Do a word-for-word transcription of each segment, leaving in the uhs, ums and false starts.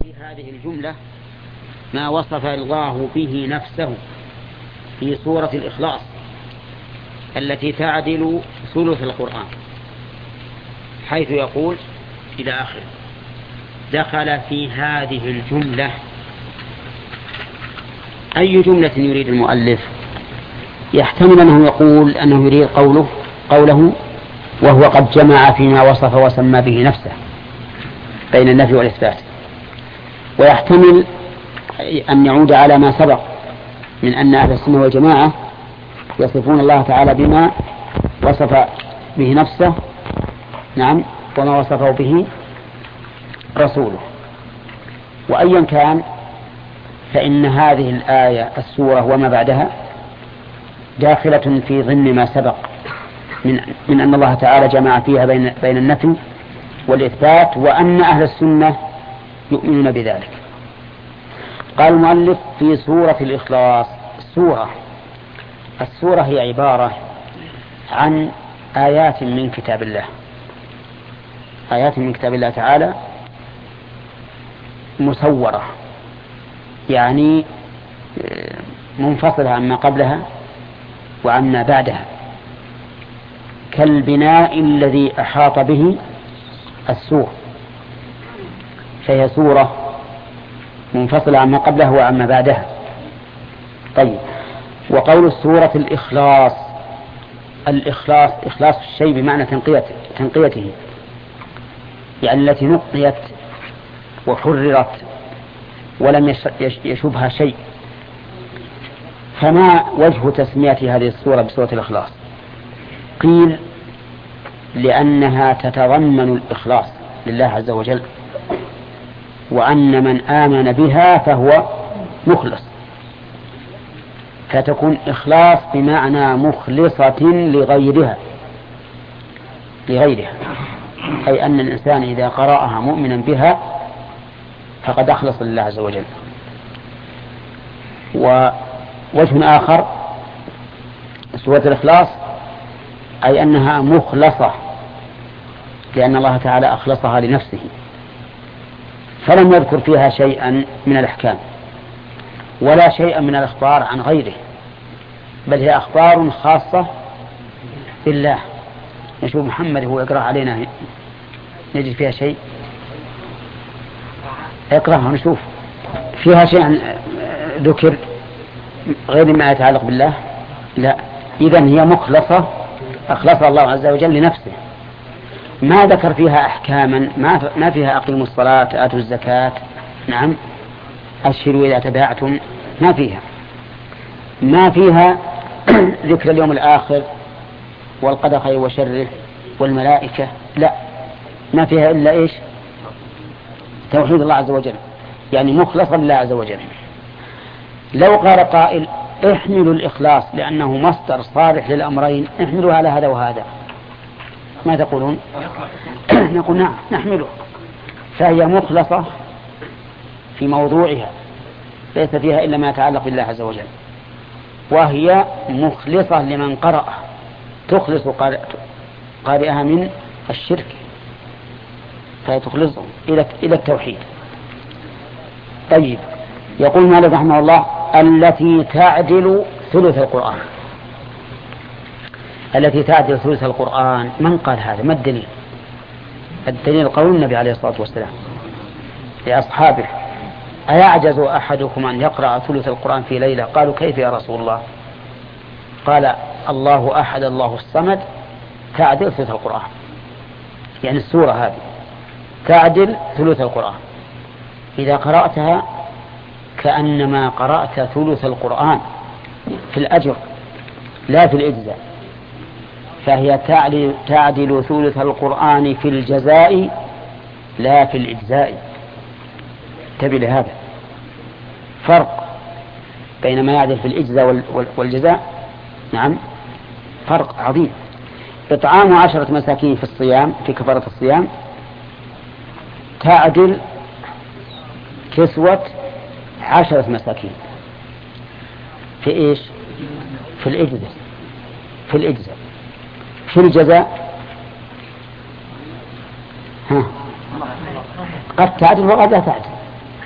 في هذه الجملة ما وصف الله به نفسه في سورة الإخلاص التي تعدل ثلث القرآن، حيث يقول إلى آخر دخل في هذه الجملة. أي جملة يريد المؤلف؟ يحتمل أنه يقول أنه يريد قوله قوله وهو قد جمع فيما وصف وسمى به نفسه بين النفي والإثبات، ويحتمل أن يعود على ما سبق من أن أهل السنة والجماعة يصفون الله تعالى بما وصف به نفسه، نعم، وما وصفه به رسوله. وأيا كان فإن هذه الآية السورة وما بعدها داخلة في ضمن ما سبق من, من أن الله تعالى جمع فيها بين, بين النفي والإثبات، وأن أهل السنة يؤمنون بذلك. قال المؤلف في سورة الإخلاص. سورة السورة هي عبارة عن آيات من كتاب الله، آيات من كتاب الله تعالى مسورة، يعني منفصلة عما قبلها وعما بعدها، كالبناء الذي أحاط به السور، فهي سورة منفصلة عما قبلها وعما بعدها. طيب، وقول السورة الإخلاص، الإخلاص إخلاص الشيء بمعنى تنقيته, تنقيته يعني التي نقيت وحررت ولم يشبها شيء. فما وجه تسمية هذه السورة بسورة الإخلاص؟ قيل لأنها تتضمن الإخلاص لله عز وجل، وأن من آمن بها فهو مخلص، فتكون إخلاص بمعنى مخلصة لغيرها لغيرها أي أن الإنسان إذا قرأها مؤمنا بها فقد أخلص لله عز وجل. ووجه آخر سورة الإخلاص أي أنها مخلصة لأن الله تعالى أخلصها لنفسه، فلم يذكر فيها شيئا من الأحكام ولا شيئا من الأخبار عن غيره، بل هي أخبار خاصة بالله. نشوف محمد هو يقرأ علينا نجد فيها شيء، اقرأها ونشوف فيها شيء ذكر غير ما يتعلق بالله؟ لا. إذن هي مخلصة أخلصها الله عز وجل لنفسه، ما ذكر فيها أحكاما، ما فيها أقيموا الصلاة آتوا الزكاة، نعم، أشهروا إذا تباعتم، ما فيها ما فيها ذكر اليوم الآخر والقدر خير وشره والملائكة، لا، ما فيها إلا إيش؟ توحيد الله عز وجل، يعني مخلصا لله عز وجل. لو قال قائل احملوا الإخلاص لأنه مصدر صالح للأمرين، احملوا على هذا وهذا، ما تقولون؟ نقول نعم نحمله، فهي مخلصة في موضوعها ليس فيها إلا ما يتعلق بالله عز وجل، وهي مخلصة لمن قرأ، تخلص قارئها من الشرك، فهي تخلصه إلى إلى التوحيد. طيب، يقول مالك رحمه الله التي تعدل ثلث القرآن. التي تعدل ثلث القرآن، من قال هذا؟ ما الدليل؟ الدليل قول النبي عليه الصلاة والسلام لأصحابه أيعجز أحدكم أن يقرأ ثلث القرآن في ليلة؟ قالوا كيف يا رسول الله؟ قال الله أحد الله الصمد تعدل ثلث القرآن، يعني السورة هذه تعدل ثلث القرآن، إذا قرأتها كأنما قرأت ثلث القرآن في الأجر لا في الإجزاء، فهي تعدل ثلث القرآن في الجزاء لا في الإجزاء. انتبه لهذا، فرق بين ما يعدل في الإجزاء والجزاء، نعم، فرق عظيم. إطعام عشرة مساكين في الصيام في كفارة الصيام تعدل كسوة عشرة مساكين في إيش؟ في الإجزاء في الإجزاء في الجزاء ها قد تعدل وقد لا تعدل،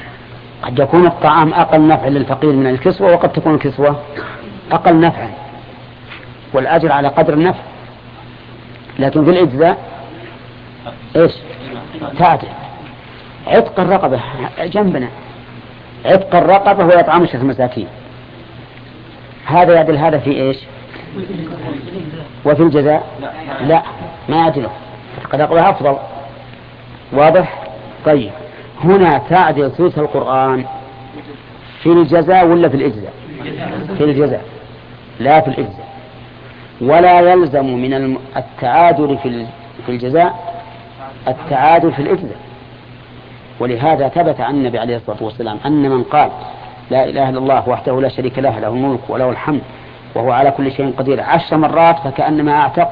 قد يكون الطعام أقل نفع للفقير من الكسوة، وقد تكون الكسوة أقل نفعا والأجر على قدر النفع. لكن في الإجزاء إيش تعدل. عتق الرقبة جنبنا، عتق الرقبة هو إطعام عشرة مساكين، هذا يعدل هذا في إيش؟ وفي الجزاء لا ما يعدله، عتق الرقبة أفضل. واضح؟ طيب هنا تعدل ثلث القرآن في الجزاء ولا في الإجزاء؟ في الجزاء لا في الإجزاء. ولا يلزم من التعادل في الجزاء التعادل في الإجزاء. ولهذا ثبت عن النبي عليه الصلاة والسلام أن من قال لا إله إلا الله وحده لا شريك له له الملك وله الحمد وهو على كل شيء قدير عشر مرات فكأنما أعتق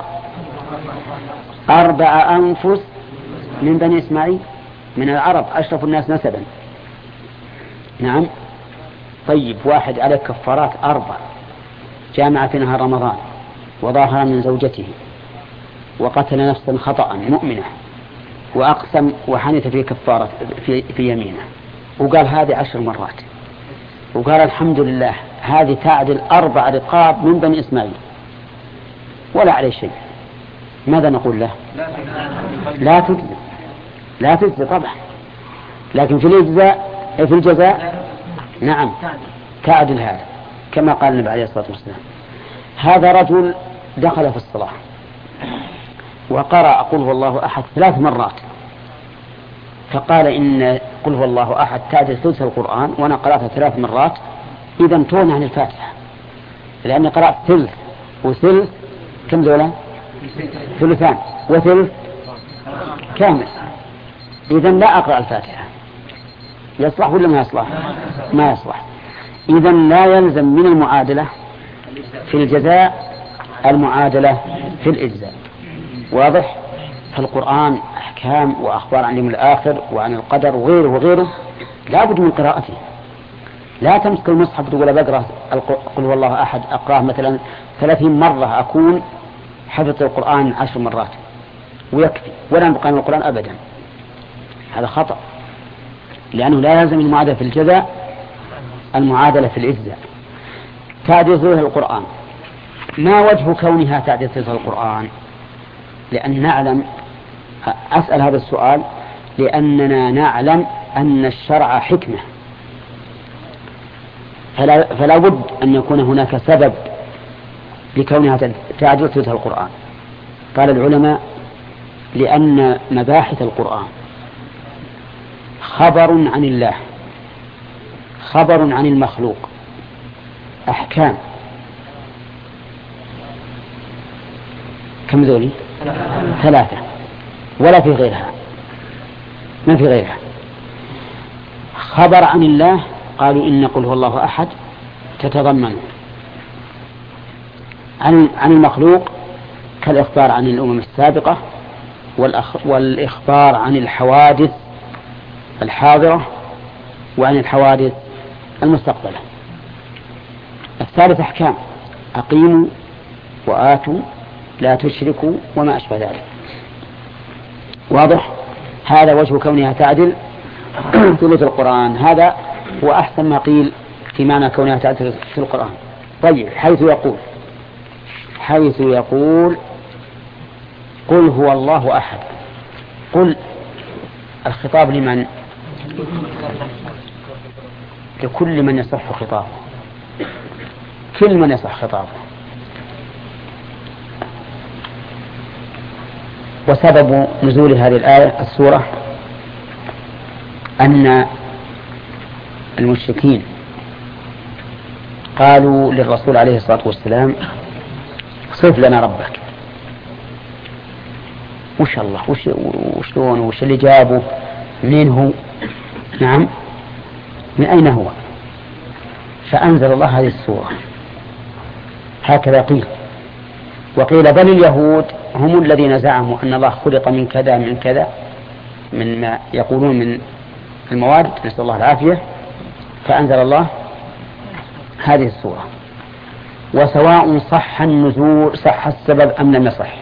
أربع أنفس من بني إسماعيل من العرب أشرف الناس نسبا. نعم. طيب واحد على كفارات أربع، جامع في نهار رمضان وظاهر من زوجته وقتل نفسا خطأ مؤمنة وأقسم وحنث في كفارة في, في يمينه وقال هذه عشر مرات وقال الحمد لله، هذه تعدل أربع رقاب من بني إسماعيل ولا عليه شيء. ماذا نقول له؟ لا تجزي، لا تجزي طبعا. لكن في الإجزاء في الجزاء نعم تعدل هذا، كما قال النبي عليه الصلاة والسلام. هذا رجل دخل في الصلاة وقرأ قل هو الله أحد ثلاث مرات، فقال إن قل هو الله أحد تعدل ثلث القرآن وأنا قرأتها ثلاث مرات، إذا تون عن الفاتحة، لأني قرأت ثلث وثلث كم ذولا؟ ثلثان وثلث كامل، إذا لا أقرأ الفاتحة. يصلح ولا ما يصلح؟ ما يصلح. إذا لا يلزم من المعادلة في الجزاء المعادلة في الإجزاء. واضح؟ فالقرآن أحكام وأخبار عن اليوم الآخر وعن القدر وغيره وغيره لا بد من قراءته. لا تمسك المصحف تقول بقرأ قل هو الله أحد أقرأه مثلا ثلاثين مرة أكون حفظت القرآن عشر مرات ويكفي ولا نبقى من القرآن أبدا. هذا خطأ، لأنه لا يلزم المعادلة في الجزاء المعادلة في الإجزاء. تعديل ثلث القرآن، ما وجه كونها تعديل ثلث القرآن؟ لأن نعلم، أسأل هذا السؤال لأننا نعلم أن الشرع حكمة، فلا, فلا بد أن يكون هناك سبب لكونها تعديل ثلث القرآن. قال العلماء لأن مباحث القرآن خبر عن الله، خبر عن المخلوق، أحكام. كم ذولي؟ ثلاثة، ولا في غيرها، ما في غيرها. خبر عن الله قالوا إن قل هو الله أحد تتضمن عن عن المخلوق كالإخبار عن الأمم السابقة والإخبار عن الحوادث الحاضرة وعن الحوادث المستقبلة. الثالث أحكام، أقيموا وآتوا لا تشركوا وما أشبه ذلك. واضح؟ هذا وجه كونها تعدل ثلث القرآن. هذا هو أحسن ما قيل في معنى كونها تعدل في القرآن. طيب حيث يقول حيث يقول قل هو الله أحد، قل الخطاب لمن؟ لكل من يصح خطابه، كل من يصح خطابه. وسبب نزول هذه الآية السورة أن المشركين قالوا للرسول عليه الصلاة والسلام صف لنا ربك. وش الله وش وشلون وش اللي جابه منين هو؟ نعم من أين هو؟ فأنزل الله هذه السورة. هكذا قيل. وقيل بل اليهود هم الذين زعموا أن الله خلق من كذا من كذا من ما يقولون من المواد، نسأل الله العافية، فأنزل الله هذه السورة. وسواء صح النزول صح السبب أم لم يصح،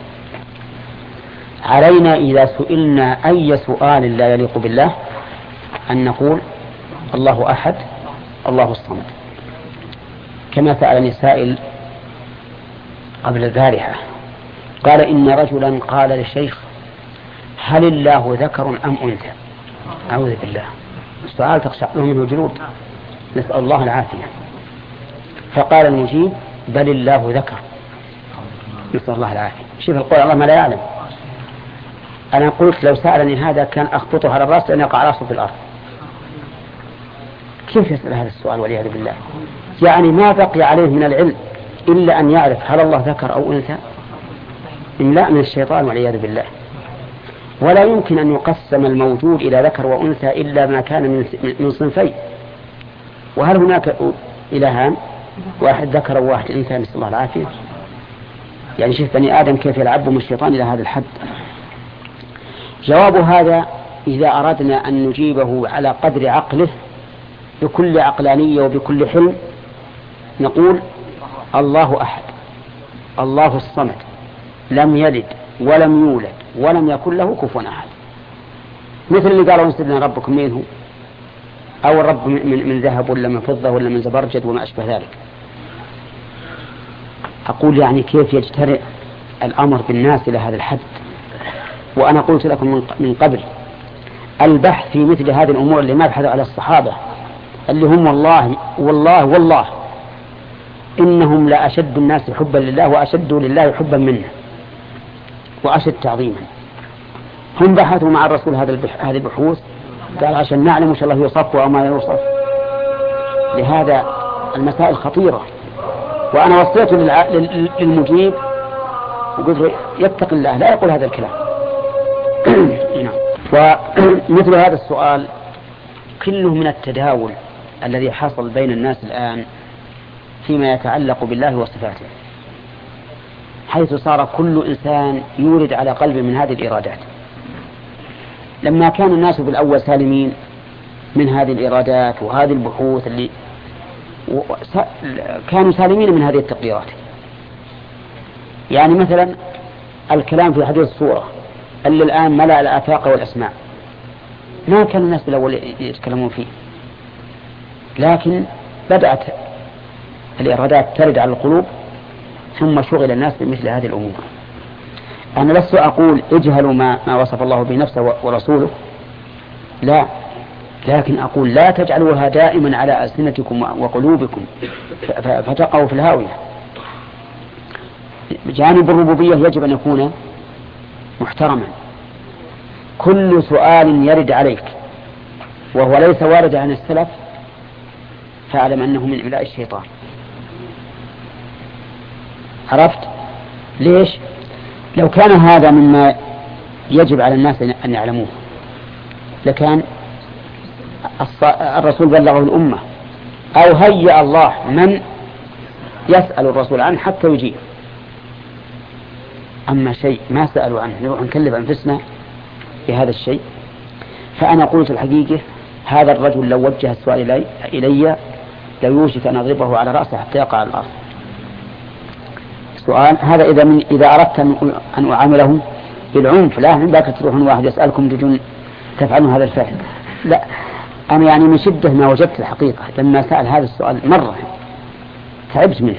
علينا إذا سئلنا أي سؤال لا يليق بالله أن نقول الله أحد الله الصمد. كما سألني سائل قبل البارحة قال إن رجلا قال للشيخ هل الله ذكر أم أنثى؟ أعوذ بالله، السؤال تخشع له منه جلود، نسأل الله العافية. فقال المجيب بل الله ذكر، نسأل الله العافية. شوف القول الله ما لا يعلم. أنا قلت لو سألني هذا كان أخبطه على الرأس لأن يقع رأسه في الأرض. كيف يسأل هذا السؤال والعياذ بالله؟ يعني ما بقي عليه من العلم إلا أن يعرف هل الله ذكر أو أنثى؟ إملاء من الشيطان والعياذ بالله. ولا يمكن أن يقسم الموجود إلى ذكر وأنثى إلا ما كان من صنفين. وهل هناك إلهان، واحد ذكر وواحد أنثى؟ نسأل الله العافية. يعني شوف بني آدم كيف يلعبهم الشيطان إلى هذا الحد. جواب هذا إذا أردنا أن نجيبه على قدر عقله بكل عقلانية وبكل حلم نقول الله أحد الله الصمد لم يلد ولم يولد ولم يكن له كفوا أحد. مثل اللي قالوا سيدنا ربكم منه، أو الرب من, من ذهب ولا من فضة ولا من زبرجد وما أشبه ذلك. أقول يعني كيف يجترئ الأمر بالناس إلى هذا الحد؟ وأنا قلت لكم من قبل البحث في مثل هذه الأمور اللي ما بحثوا على الصحابة اللي هم والله والله والله إنهم لا أشد الناس حبا لله وأشد لله حبا منه وأشد تعظيما. هم بحثوا مع الرسول هذه البحوث قال عشان نعلم وش الله يوصف أو ما يوصف. لهذا المسائل خطيرة. وأنا وصيت للمجيب وقلت يتق الله لا يقول هذا الكلام. ومثل هذا السؤال كله من التداول الذي حصل بين الناس الآن فيما يتعلق بالله وصفاته، حيث صار كل إنسان يورد على قلبه من هذه الإرادات. لما كان الناس في الأول سالمين من هذه الإرادات وهذه البحوث اللي كانوا سالمين من هذه التقديرات. يعني مثلا الكلام في حديث الصورة اللي الآن ملأ الآفاق والأسماع، ما كان الناس بالأول يتكلمون فيه، لكن بدأت الإرادات ترد على القلوب ثم شغل الناس بمثل هذه الأمور. أنا لست أقول اجهلوا ما, ما وصف الله به نفسه ورسوله، لا، لكن أقول لا تجعلوها دائما على ألسنتكم وقلوبكم فتقعوا في الهاوية. جانب الربوبية يجب أن يكون محترما. كل سؤال يرد عليك وهو ليس وارد عن السلف فاعلم أنه من إملاء الشيطان. عرفت ليش؟ لو كان هذا مما يجب على الناس أن يعلموه لكان الرسول بلغه الأمة، أو هيأ الله من يسأل الرسول عنه حتى يجيب. أما شيء ما سألوا عنه نروح نكلف أنفسنا بهذا الشيء. فأنا قلت الحقيقة هذا الرجل لو وجه السؤال إلي, إلي ليوشك أن أضربه على رأسه حتى يقع على الأرض. سؤال هذا إذا, من إذا أردت أن أعامله بالعنف، لا من باك تروحون واحد يسألكم تجون تفعلون هذا الفعل، لا. أنا يعني من شدة ما وجدت الحقيقة لما سأل هذا السؤال مرة تعبت منه.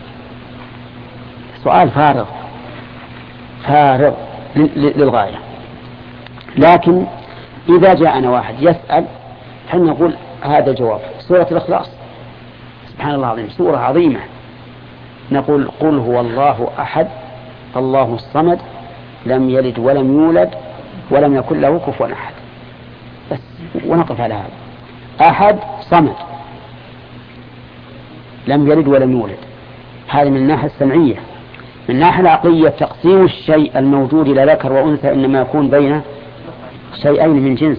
سؤال فارغ فارغ للغاية. لكن إذا جاءنا واحد يسأل حين نقول هذا جواب سورة الإخلاص، سبحان الله العظيم سورة عظيمة، نقول قل هو الله أحد الله الصمد لم يلد ولم يولد ولم يكن له كفوا أحد، بس ونقف على هذا. أحد صمد لم يلد ولم يولد، هذه من الناحية السمعية. من الناحية العقلية تقسيم الشيء الموجود إلى ذكر وأنثى إنما يكون بين شيئين من جنس.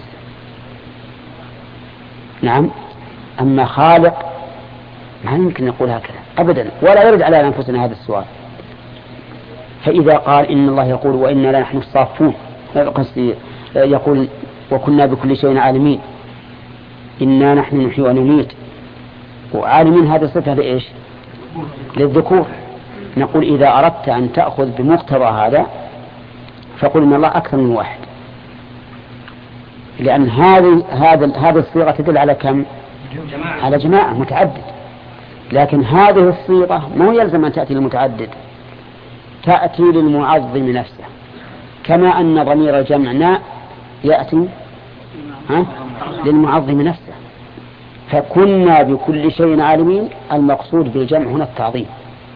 نعم. أما خالق ما يمكن نقول هكذا أبدا، ولا يرد على أنفسنا هذا السؤال. فإذا قال إن الله يقول وإنا لنحن الصافون، يقول وكنا بكل شيء عالمين، إنا نحن نحيي ونميت، وعالمين هذا صفة لإيش؟ للذكور. نقول إذا أردت أن تأخذ بمقتضى هذا فقل إن الله أكثر من واحد، لأن هذه هذا هذه الصيغة تدل على كم؟ على جماعة متعدد، لكن هذه الصيغة مو يلزم أن تأتي للمتعدد، تأتي للمعظم نفسه، كما أن ضمير الجمع نا يأتي ها للمعظم نفسه. فكنا بكل شيء عالمين، المقصود بالجمع هنا التعظيم،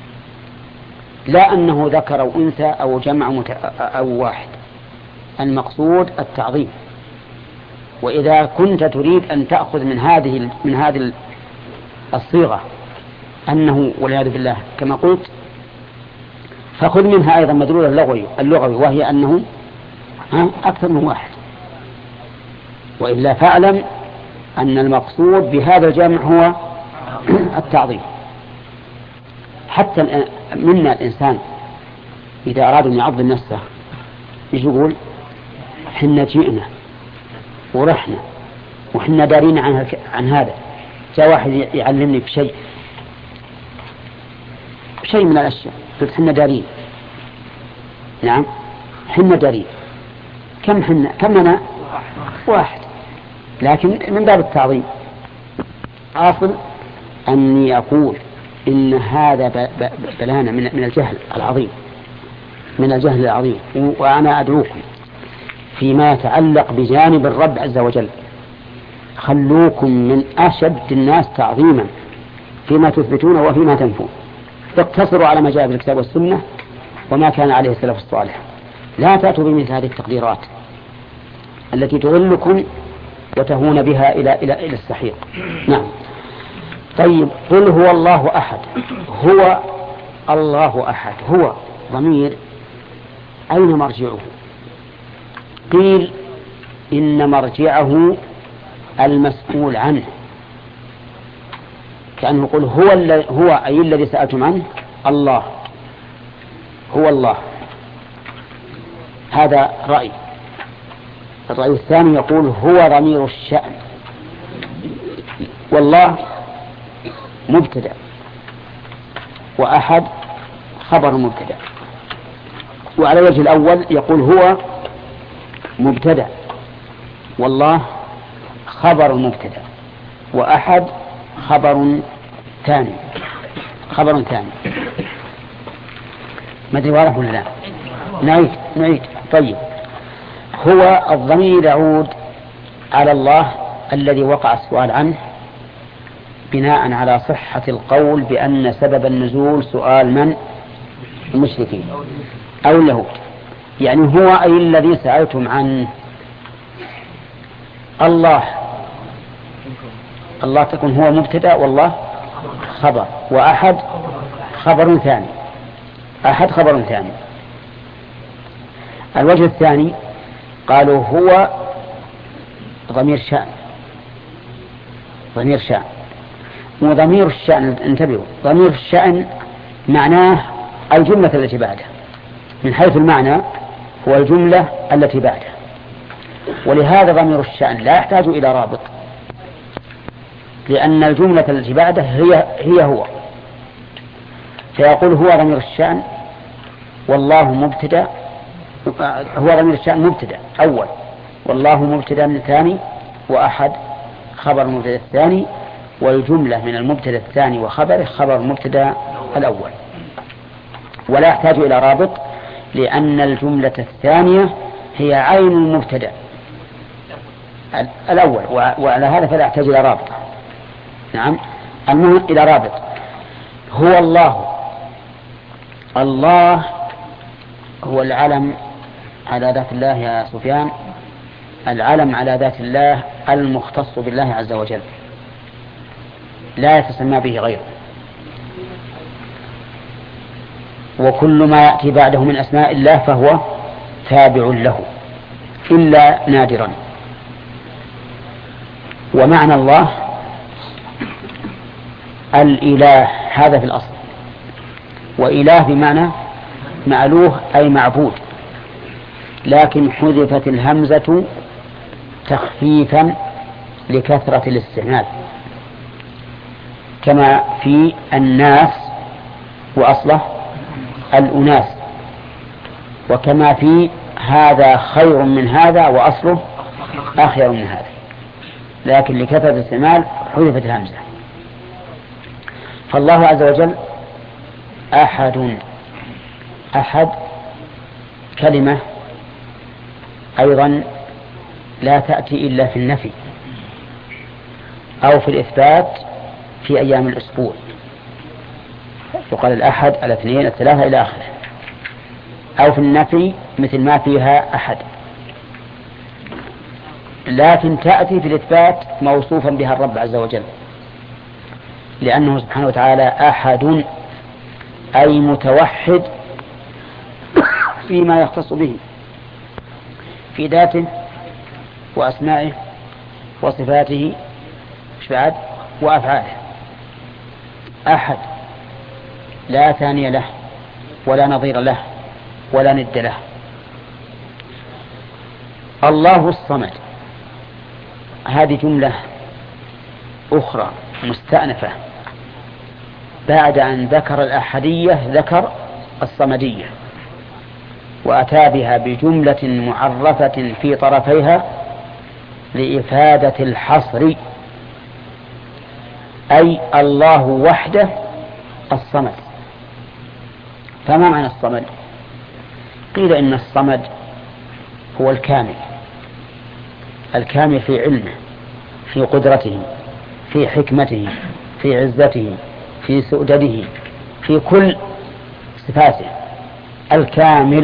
لا أنه ذكر أو أنثى أو جمع مت... أو واحد، المقصود التعظيم. وإذا كنت تريد أن تأخذ من هذه من هذه الصيغة أنه والعياذ بالله كما قلت، فخذ منها أيضا مدلول اللغوي اللغوي وهي أنه ها أكثر من واحد، وإلا فاعلم أن المقصود بهذا الجمع هو التعظيم. حتى منا الإنسان إذا أراد أن يعظم نفسه يجي يقول حنا جئنا ورحنا وحنا دارين عن, عن هذا. جاء واحد يعلمني بشيء شيء من الأشياء، قلت حنا دارين، نعم حنا دارين. كم حنا كم لنا؟ واحد، لكن من باب التعظيم. أصل أني أقول إن هذا بلانا من الجهل العظيم، من الجهل العظيم. وأنا أدعوكم فيما يتعلق بجانب الرب عز وجل، خلوكم من أشد الناس تعظيما فيما تثبتون وفيما تنفون، اقتصروا على ما جاء في الكتاب والسنة وما كان عليه السلف الصالح. لا تأتوا بمثل هذه التقديرات التي تغلكم وتهون بها إلى إلى إلى السحيق. نعم. طيب، قل هو الله أحد. هو الله أحد، هو ضمير أين مرجعه؟ قيل إن مرجعه المسؤول عنه، كأنه يقول هو هو أي الذي سألتم عنه الله، هو الله. هذا رأي. الرأي الثاني يقول هو ضمير الشأن، والله مبتدأ وأحد خبر مبتدأ. وعلى وجه الأول يقول هو مبتدأ والله خبر مبتدأ وأحد خبر ثاني خبر ثاني. ما أدري واضح ولا لا؟ نعيد نعيد. طيب، هو الضمير يعود على الله الذي وقع السؤال عنه بناء على صحة القول بأن سبب النزول سؤال من؟ المشركين أو اليهود. يعني هو أي الذي سألتم عنه الله. الله تكون هو مبتدأ والله خبر، وأحد خبر ثاني، أحد خبر ثاني. الوجه الثاني قالوا هو ضمير شأن، ضمير شأن. وضمير الشأن انتبهوا، ضمير الشأن معناه الجملة التي بعده، من حيث المعنى هو الجملة التي بعده، ولهذا ضمير الشأن لا يحتاج إلى رابط، لأن الجملة التي بعده هي هي هو. فيقول هو ضمير الشأن والله مبتدأ، هو ضمير الشأن مبتدأ أول، والله مبتدأ ثاني، وأحد خبر مبتدأ الثاني، والجملة من المبتدأ الثاني وخبره خبر مبتدأ الأول، ولا يحتاج إلى رابط لأن الجملة الثانية هي عين المبتدأ الأول، وعلى هذا فلا يحتاج إلى رابط. نعم، المهم إلى رابط. هو الله، الله هو العلم على ذات الله يا سفيان، العلم على ذات الله المختص بالله عز وجل، لا يتسمى به غيره. وكل ما يأتي بعده من أسماء الله فهو تابع له إلا نادرا. ومعنى الله الإله، هذا في الأصل، وإله بمعنى مألوه أي معبود، لكن حذفت الهمزة تخفيفا لكثرة الاستعمال، كما في الناس وأصله الأناس، وكما في هذا خير من هذا وأصله أخير من هذا. لكن لكثرة الاستعمال حذفت الهمزة. فالله عز وجل أحد. أحد كلمة أيضا لا تأتي إلا في النفي أو في الإثبات في أيام الأسبوع، يقال الأحد الاثنين الثلاثة إلى آخره، أو في النفي مثل ما فيها أحد، لكن تأتي في الإثبات موصوفا بها الرب عز وجل، لأنه سبحانه وتعالى أحد أي متوحد فيما يختص به في ذاته وأسمائه وصفاته بعد وأفعاله. أحد لا ثاني له ولا نظير له ولا ند له. الله الصمد هذه جملة أخرى مستأنفة بعد أن ذكر الأحدية ذكر الصمدية، وأتى بها بجملة معرفة في طرفيها لإفادة الحصر، أي الله وحده الصمد. فما معنى الصمد؟ قيل إن الصمد هو الكامل، الكامل في علمه، في قدرته، في حكمته، في عزته، في سؤدده، في كل صفاته الكامل.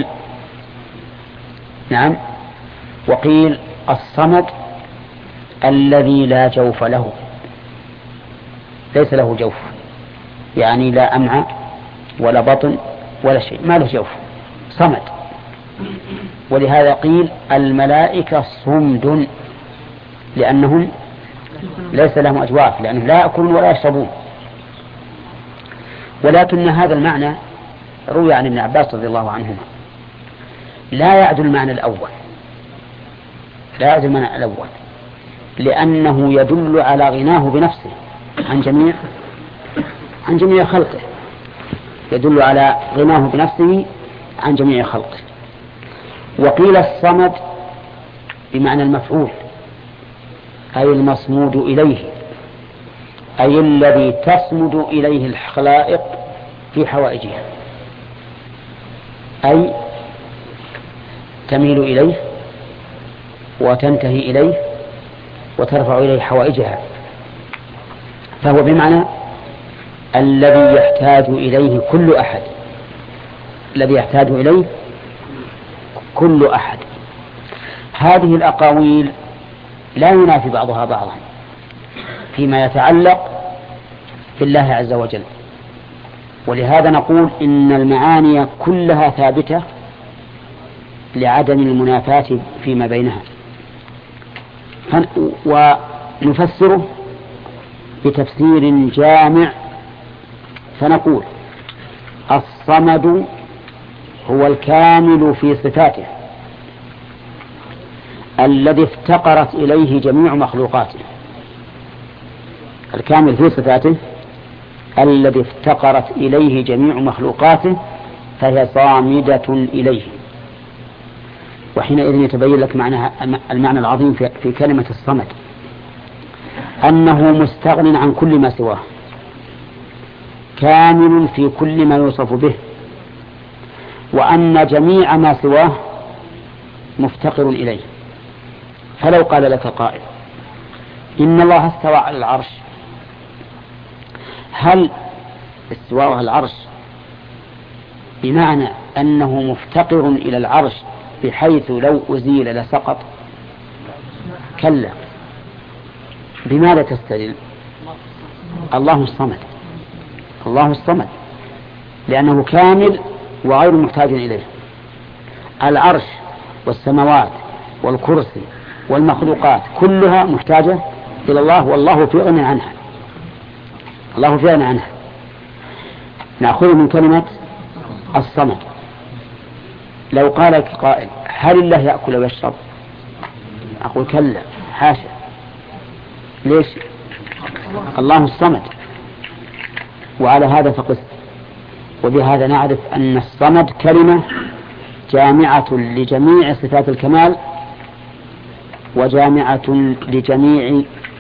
نعم. وقيل الصمد الذي لا جوف له، ليس له جوف، يعني لا أمعاء ولا بطن ولا شيء، ما له جوف، صمد. ولهذا قيل الملائكة صمد لأنهم ليس لهم أجواف، لأنهم لا يأكلون ولا يشربون. ولكن هذا المعنى روي عن ابن عباس رضي الله عنهما لا يعدل المعنى الأول، لا يعدل المعنى الأول لأنه يدل على غناه بنفسه عن جميع عن جميع خلقه، يدل على غناه بنفسه عن جميع خلقه. وقيل الصمد بمعنى المفعول، أي المصمود إليه، أي الذي تصمد إليه الخلائق في حوائجها، أي تميل إليه وتنتهي إليه وترفع إليه حوائجها، فهو بمعنى الذي يحتاج إليه كل أحد، الذي يحتاج إليه كل أحد. هذه الأقاويل لا ينافي بعضها بعضا فيما يتعلق بالله عز وجل، ولهذا نقول إن المعاني كلها ثابتة لعدم المنافاة فيما بينها. ونفسره بتفسير جامع فنقول الصمد هو الكامل في صفاته الذي افتقرت إليه جميع مخلوقاته، الكامل في صفاته الذي افتقرت إليه جميع مخلوقاته فهي صامدة إليه. وحينئذ يتبين لك معنى المعنى العظيم في كلمة الصمد، أنه مستغن عن كل ما سواه، كامل في كل ما يوصف به، وأن جميع ما سواه مفتقر إليه. فلو قال لك قائل إن الله استوى على العرش، هل استواء على العرش بمعنى أنه مفتقر إلى العرش بحيث لو أزيل لسقط؟ كلا. بماذا تستدل؟ الله الصمد، الله الصمد لأنه كامل وغير محتاج إليه. العرش والسماوات والكرسي والمخلوقات كلها محتاجة إلى الله، والله في غنى عنها، الله في غنى عنها. نأخذ من كلمة الصمد. لو قال قائل هل الله يأكل ويشرب؟ أقول كلا، حاشا. ليش؟ الله الصمد. وعلى هذا فقس. وبهذا نعرف أن الصمد كلمة جامعة لجميع صفات الكمال وجامعة لجميع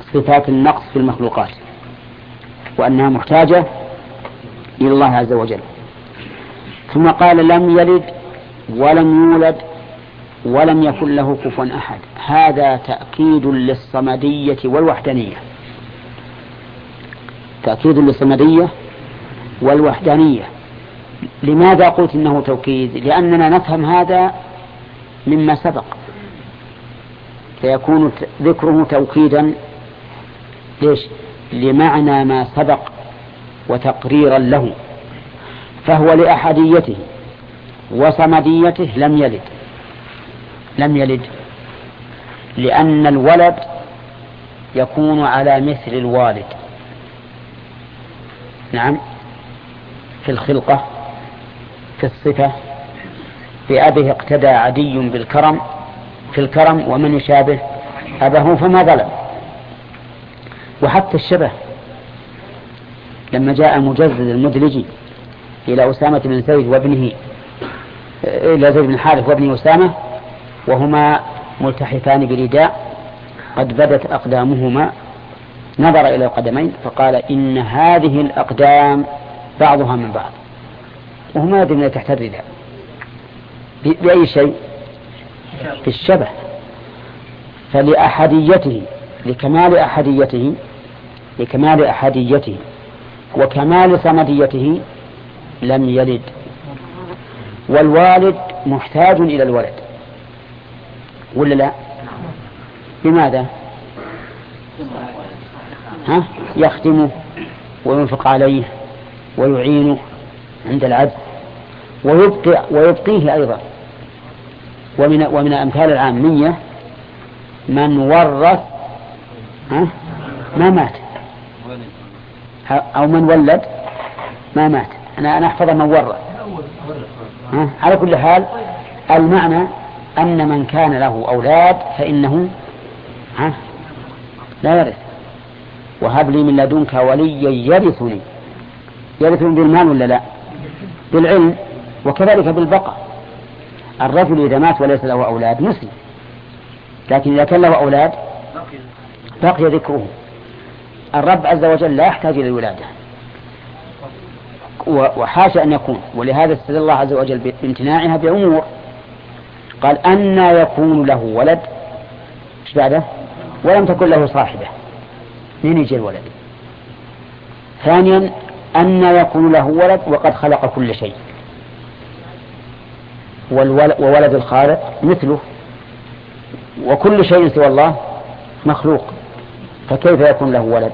صفات النقص في المخلوقات وأنها محتاجة إلى الله عز وجل. ثم قال لم يلد ولم يولد ولم يكن له كفوا أحد. هذا تأكيد للصمدية والوحدانية، تأكيد للصمدية والوحدانية. لماذا قلت إنه توكيد؟ لأننا نفهم هذا مما سبق، فيكون ذكره توكيدا ليش؟ لمعنى ما سبق وتقريرا له. فهو لأحديته وصمديته لم يلد، لم يلد لأن الولد يكون على مثل الوالد، نعم، في الخلقة، في الصفة، بأبه اقتدى عدي بالكرم في الكرم ومن يشابه أبه فما ظلم. وحتى الشبه لما جاء مجزز المدلجي إلى أسامة بن زيد وابنه إلى زيد بن حارث وابنه أسامة وهما ملتحفان برداء قد بدت أقدامهما، نظر إلى القدمين فقال إن هذه الأقدام بعضها من بعض، وهما يدرون تحت الرداء بأي شيء؟ بالشبه. فلأحديته، لكمال أحديته، لكمال أحديته وكمال صمديته لم يلد. والوالد محتاج إلى الولد ولا لا؟ لماذا؟ ها؟ يخدمه وينفق عليه ويعينه عند العبد ويبقي ويبقيه أيضا. ومن ومن أمثال العامية من ورث ها؟ ما مات، أو من ولد ما مات. أنا أنا أحفظ من ورث. ها؟ على كل حال المعنى أن من كان له أولاد فإنه ها؟ لا يرث. وهب لي من لدنك وليا يرثني، يرثني بالمال ولا لا؟ بالعلم. وكذلك بالبقاء. الرجل إذا مات وليس له أولاد مسلم، لكن إذا كان له أولاد بقي ذكره. الرب عز وجل لا يحتاج إلى الولادة، وحاشا أن يكون. ولهذا استدل الله عز وجل بامتناعها بأمور. قال أن يكون له ولد، ايش بعده؟ ولم تكن له صاحبة، من يجي الولد؟ ثانيا أن يكون له ولد وقد خلق كل شيء، وولد الخالق مثله، وكل شيء سوى الله مخلوق، فكيف يكون له ولد؟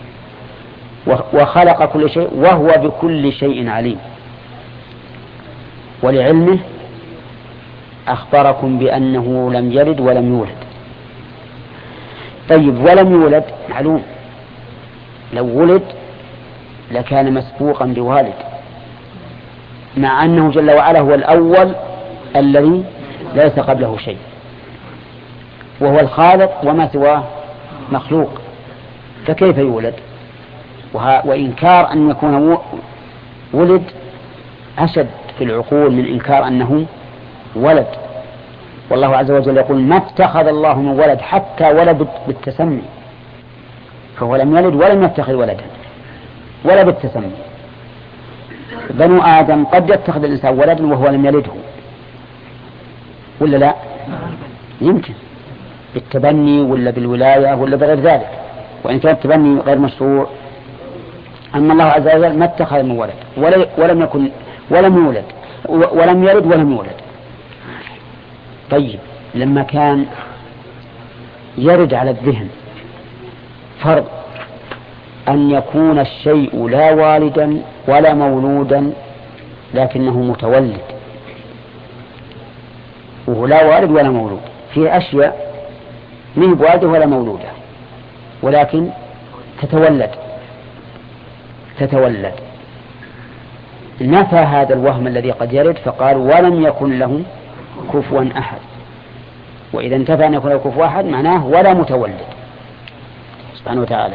وخلق كل شيء وهو بكل شيء عليم. ولعلمه أخبركم بأنه لم يلد ولم يولد. طيب ولم يولد معلوم، لو ولد لكان مسبوقا بوالد، مع أنه جل وعلا هو الأول الذي ليس قبله شيء، وهو الخالق وما سواه مخلوق، فكيف يولد؟ وإنكار أن يكون ولد أشد في العقول من إنكار أنه ولد. والله عز وجل يقول ما اتخذ الله من ولد حتى ولد بالتسمي، فهو لم يلد ولم يتخذ ولدا ولا بالتسمي. بنو آدم قد يتخذ الإنسان ولدا وهو لم يلده ولا لا؟ يمكن بالتبني ولا بالولاية ولا بغير ذلك، وإن كان التبني غير مشروع. أما الله عز وجل ما اتخذ من ولد ولم يكن ولم يولد ولم يلد ولم يولد. طيب لما كان يرد على الذهن فرض أن يكون الشيء لا والدا ولا مولودا لكنه متولد، وهو لا والد ولا مولود، في أشياء من بوالده ولا مولوده ولكن تتولد تتولد نفى هذا الوهم الذي قد يرد فقال ولم يكن له كفوا أحد. وإذا انتفى أن يكون له كفوا أحد معناه ولا متولد سبحانه وتعالى.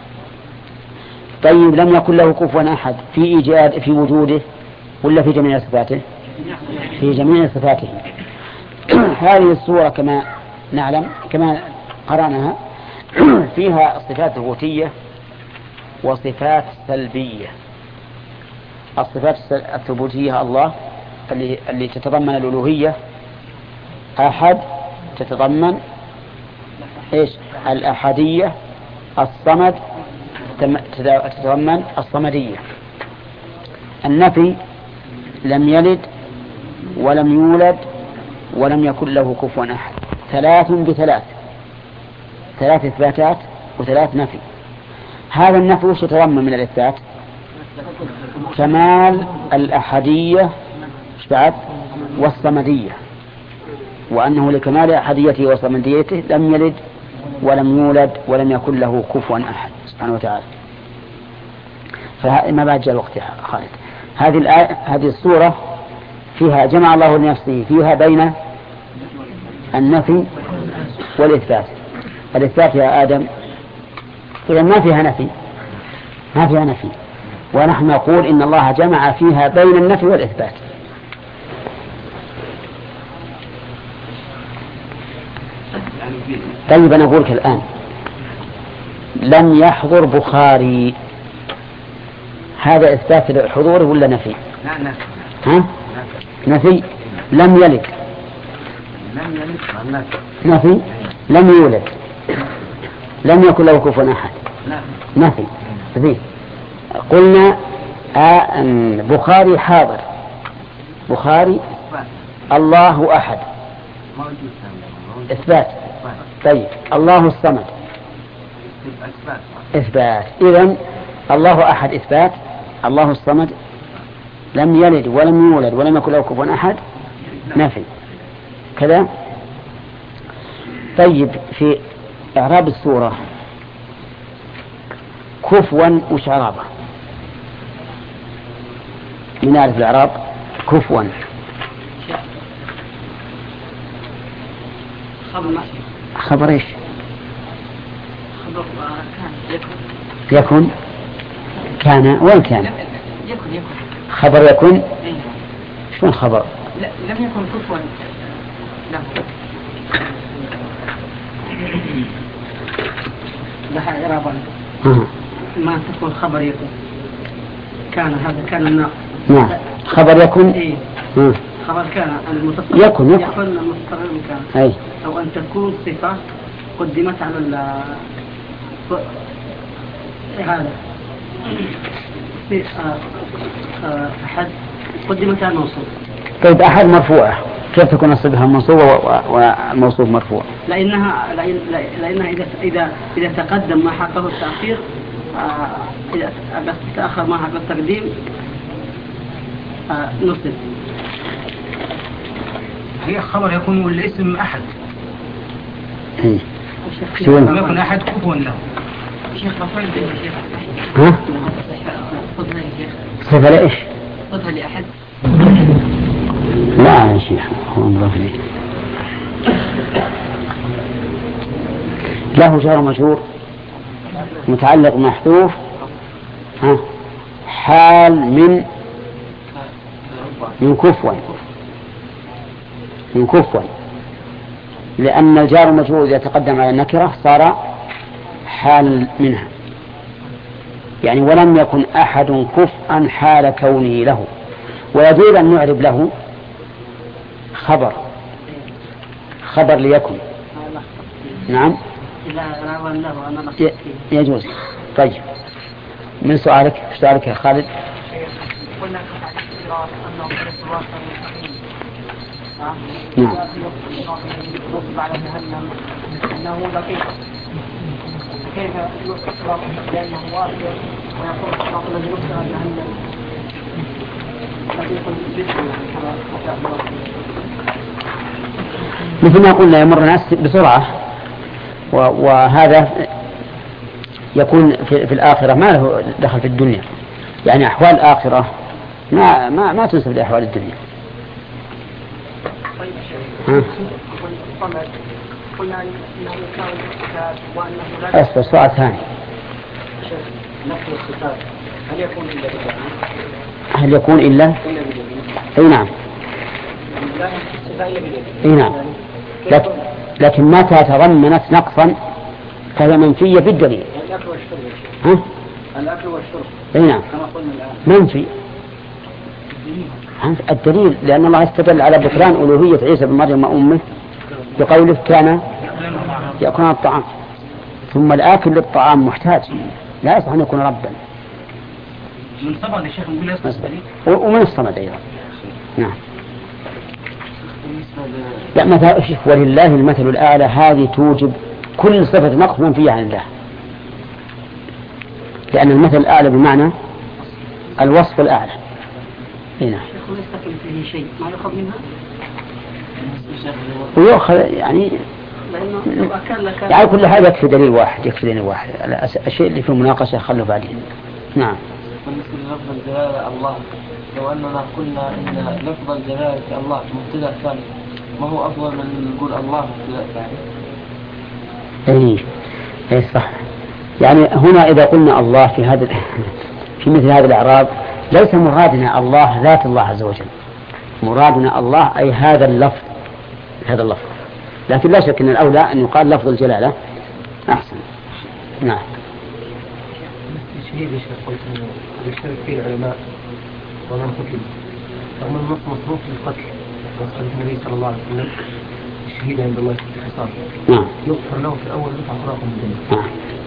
طيب لم يكن له كفوا أحد في إيجاد في وجوده ولا في جميع صفاته؟ في جميع صفاته. هذه الصورة كما نعلم كما قرأناها فيها صفات ثبوتية وصفات سلبية. الصفات الثبوتية الله اللي, اللي تتضمن الألوهية، أحد تتضمن إيش؟ الأحدية. الصمد تتضمن الصمدية. النفي لم يلد ولم يولد ولم يكن له كفوا أحد. ثلاث بثلاث، ثلاث إثباتات وثلاث نفي. هذا النفي وش يتضمن من الإثبات؟ كمال الأحدية بعد والصمدية، وأنه لكمال أحديته وصمديته لم يلد ولم يولد ولم يكن له كفوا أحد سبحانه وتعالى. فما بعد جاء الوقت يا خالد. هذه الآية هذه السورة فيها جمع الله لنفسه فيها بين النفي والإثبات. الإثبات يا آدم إذا ما فيها نفي، ما فيها نفي، ونحن نقول إن الله جمع فيها بين النفي والإثبات. طيب أنا أقولك الآن لم يحضر بخاري، هذا إثبات الحضور ولا نفي؟ لا نفي. ها؟ نفي. لم يلد لم يلد نفي. لم يولد لم يكن له كفوا أحد نفي. نفي. قلنا آه بخاري حاضر، بخاري الله أحد إثبات. طيب الله الصمد إثبات. إذن الله أحد إثبات، الله الصمد لم يلد ولم يولد ولم يكن له كفوا أحد نفي كذا. طيب في إعراب السورة كفوا وش إعرابه؟ من يعرف الإعراب كفوا؟ خبر ايش؟ خبر كان يكن. كان وين كان؟ يكن يكن خبر يكن. شلون خبر؟ لا لم يكن كفوا. لا لها إعرابا ما تكون خبر يكن. كان هذا كان الناقص. نعم خبر يكن. إيه. خبر كان المتصل يكن يكن يكون المتصل كان. أي. أو أن تكون صفة قدمت على ال هذا أحد قدمت على الموصوف. طيب أحد مرفوعة كيف تكون الصفة منصوبة والموصوف مرفوع؟ لأنها لأنها إذا إذا إذا تقدم ما حقه التأخير، إذا تأخر ما حقه التقديم نصب. هي خبر يكون الاسم أحد. إيه. شو لم يكن أحد كفوا له. شيخ بفرد يا شيخ. ها؟ صدها يا شيخ. صفة لإيش؟ صدها لأحد. لا يا شيخ هو مضاف إليه. له جار مجرور متعلق محذوف. ها؟ حال من من كفوا من كفوا لأن الجار المجرور إذا تقدم على النكرة صار حال منها، يعني ولم يكن أحد كفءا حال كونه له. ويجوز أن نعرب له خبر خبر ليكن. نعم يجوز. طيب من سؤالك سؤالك يا خالد؟ نعم. كيف يصبح لأنه واحد ويكون الصراط الذي يصبح جهنم مثل ما قلنا يمر الناس بسرعة، وهذا يكون في, في الآخرة ما له دخل في الدنيا، يعني أحوال الآخرة ما ما ما تنسب لأحوال الدنيا. قلنا انه يساوي الصفات وانه لا اصبر سؤال ثاني. نفس الصفات هل يكون الا بالله؟ هل يكون الا؟ الا بالله. اي نعم. لا الصفات الا بالله. اي نعم. لكن, لكن متى تضمنت نقصا فهي منفية بالدليل. الأكل والشرب. ها؟ الأكل والشرب. أي نعم. كما قلنا الآن. منفي. الدليل لأن الله استدل على بطلان ألوهية عيسى بن مريم وأمه بقوله كان يأكلون الطعام، ثم الآكل للطعام محتاج لا يصح أن يكون ربا. من صمد الشيخ نقول يصح ومن الصمد أيضا. نعم. لا مثلا ولله المثل الأعلى هذه توجب كل صفة نقص منفية عن الله، لأن المثل الأعلى بمعنى الوصف الأعلى. هنا ويستقل فيه شيء ما يأخذ منها ويأخذ يعني يعني كل هذا يكفي دليل واحد يكفي دليل واحد. الشيء اللي في المناقشة خلوا بعدين. نعم. بالنسبة للفظ الجلالة الله، لو أننا قلنا إن لفظ الجلالة الله مبتدأ ثاني، ما هو أفضل من نقول الله مبتدأ ثاني؟ إيه إيه صح. يعني هنا إذا قلنا الله في هذا في مثل هذا الإعراب ليس مرادنا الله ذات الله عز وجل، مرادنا الله أي هذا اللفظ هذا اللفظ، لكن لا شك أن الأولى أن يقال لفظ الجلالة أحسن. نعم. الشهيد ايش قلت انه يشترك فيه العلماء ومن قتل رغم النص مصروف للقتل وقال النبي صلى الله عليه وسلم الشهيد عند الله في الحصار. نعم. يغفر له في اول دفعه فراق من الدنيا. نعم.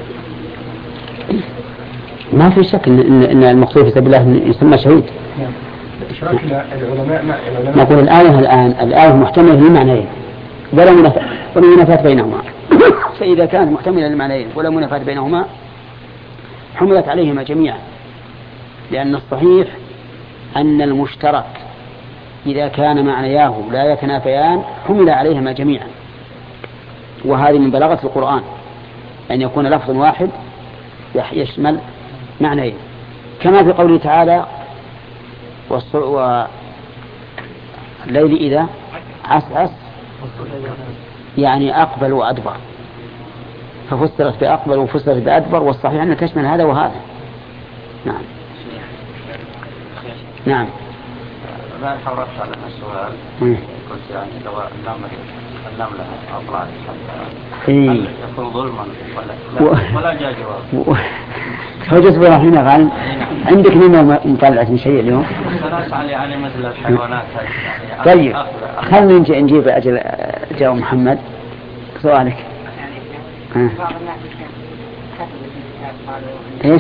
ما في شك ان ان المقصود في سبيل الله يسمى شهيد. نعم. اشراك العلماء مع العلماء. نقول الآية الآن الآية محتملة للمعنيين ولا منافاة ولا منافاة بينهما. فإذا كانت محتملة للمعنيين ولا منافاة بينهما حملت عليهما جميعا، لأن الصحيح أن المشترك إذا كان معنياه لا يتنافيان حمل عليهما جميعا، وهذه من بلاغة القرآن أن يكون لفظ واحد يشمل معنيين، كما في قوله تعالى والليل إذا عسعس يعني أقبل وأدبر، ففسرت بأقبل وفسرت بأدبر، والصحيح أن تشمل هذا وهذا. نعم. نعم. ما حرصت على السؤال قلت يعني لو النمل النملة أطلعت هل يكون ظلما ولا ولا جاء جواب؟ هو جزء رحمنا قال عندك لنا مطالعة من شيء اليوم؟ أنا أسأل يعني مثل الحيوانات يعني. طيب خلنا نجي نجيب أجل جاء محمد سؤالك. ها. ايش؟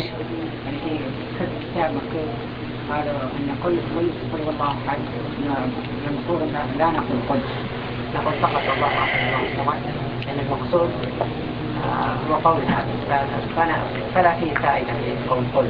قالوا أن كل كل قل والله أحد المقصود أن لا نقول قل نقول فقط الله أحد، لأن المقصود هو قول فلا فلا فيه فائدة في قول قل.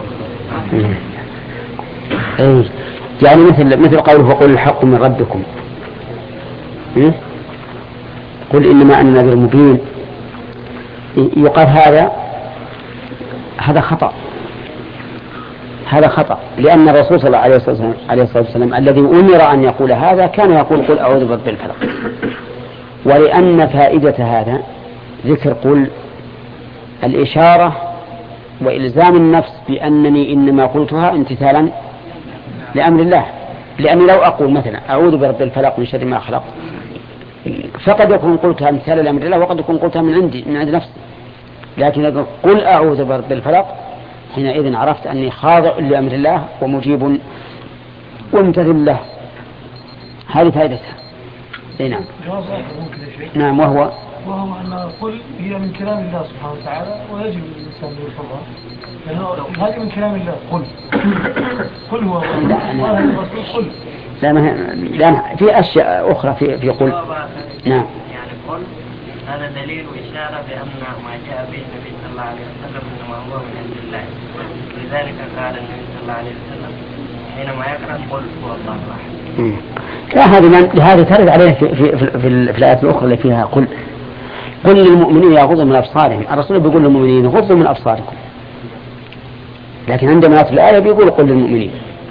إيه يعني مثل مثل قوله وقل الحق من ربكم. إيه؟ قل إنما أنا نذير مبين. يقال هذا هذا خطأ هذا خطأ لأن الرسول صلى الله عليه وسلم, عليه الصلاة والسلام الذي أمر أن يقول هذا كان يقول قل أعوذ برب الفلق، ولأن فائدة هذا ذكر قل الإشارة وإلزام النفس بأنني إنما قلتها امتثالا لأمر الله، لأني لو أقول مثلا أعوذ برب الفلق من شر ما خلق فقد يكون قلتها امتثالا لأمر الله وقد يكون قلتها من عندي من عند نفسي، لكن قل أعوذ برب الفلق حينئذ عرفت أني خاضع لأمر الله ومجيب وامتثل له. هذه فائدتها. نعم. نعم. وهو وهو أن قل هي من كلام الله سبحانه وتعالى ويجب الإنسان أن يفهمها، لأنه هذه من كلام الله. قل قل هو الله الرسول قل. لا ما لا في أشياء أخرى في في قل. نعم. يعني قل هذا دليل وإشارة بأن ما جاء به النبي صلى الله عليه وسلم إنما هو من عند الله، ولذلك قال النبي صلى الله عليه وسلم حينما يقرأ قل هو الله أحد. لا هذه من هذه ترد عليه في في في, في الآيات الأخرى اللي فيها قل قل للمؤمنين يغضوا من أبصارهم. الرسول بيقول للمؤمنين غضوا من أبصاركم، لكن عندما في الآية بيقول قل للمؤمنين.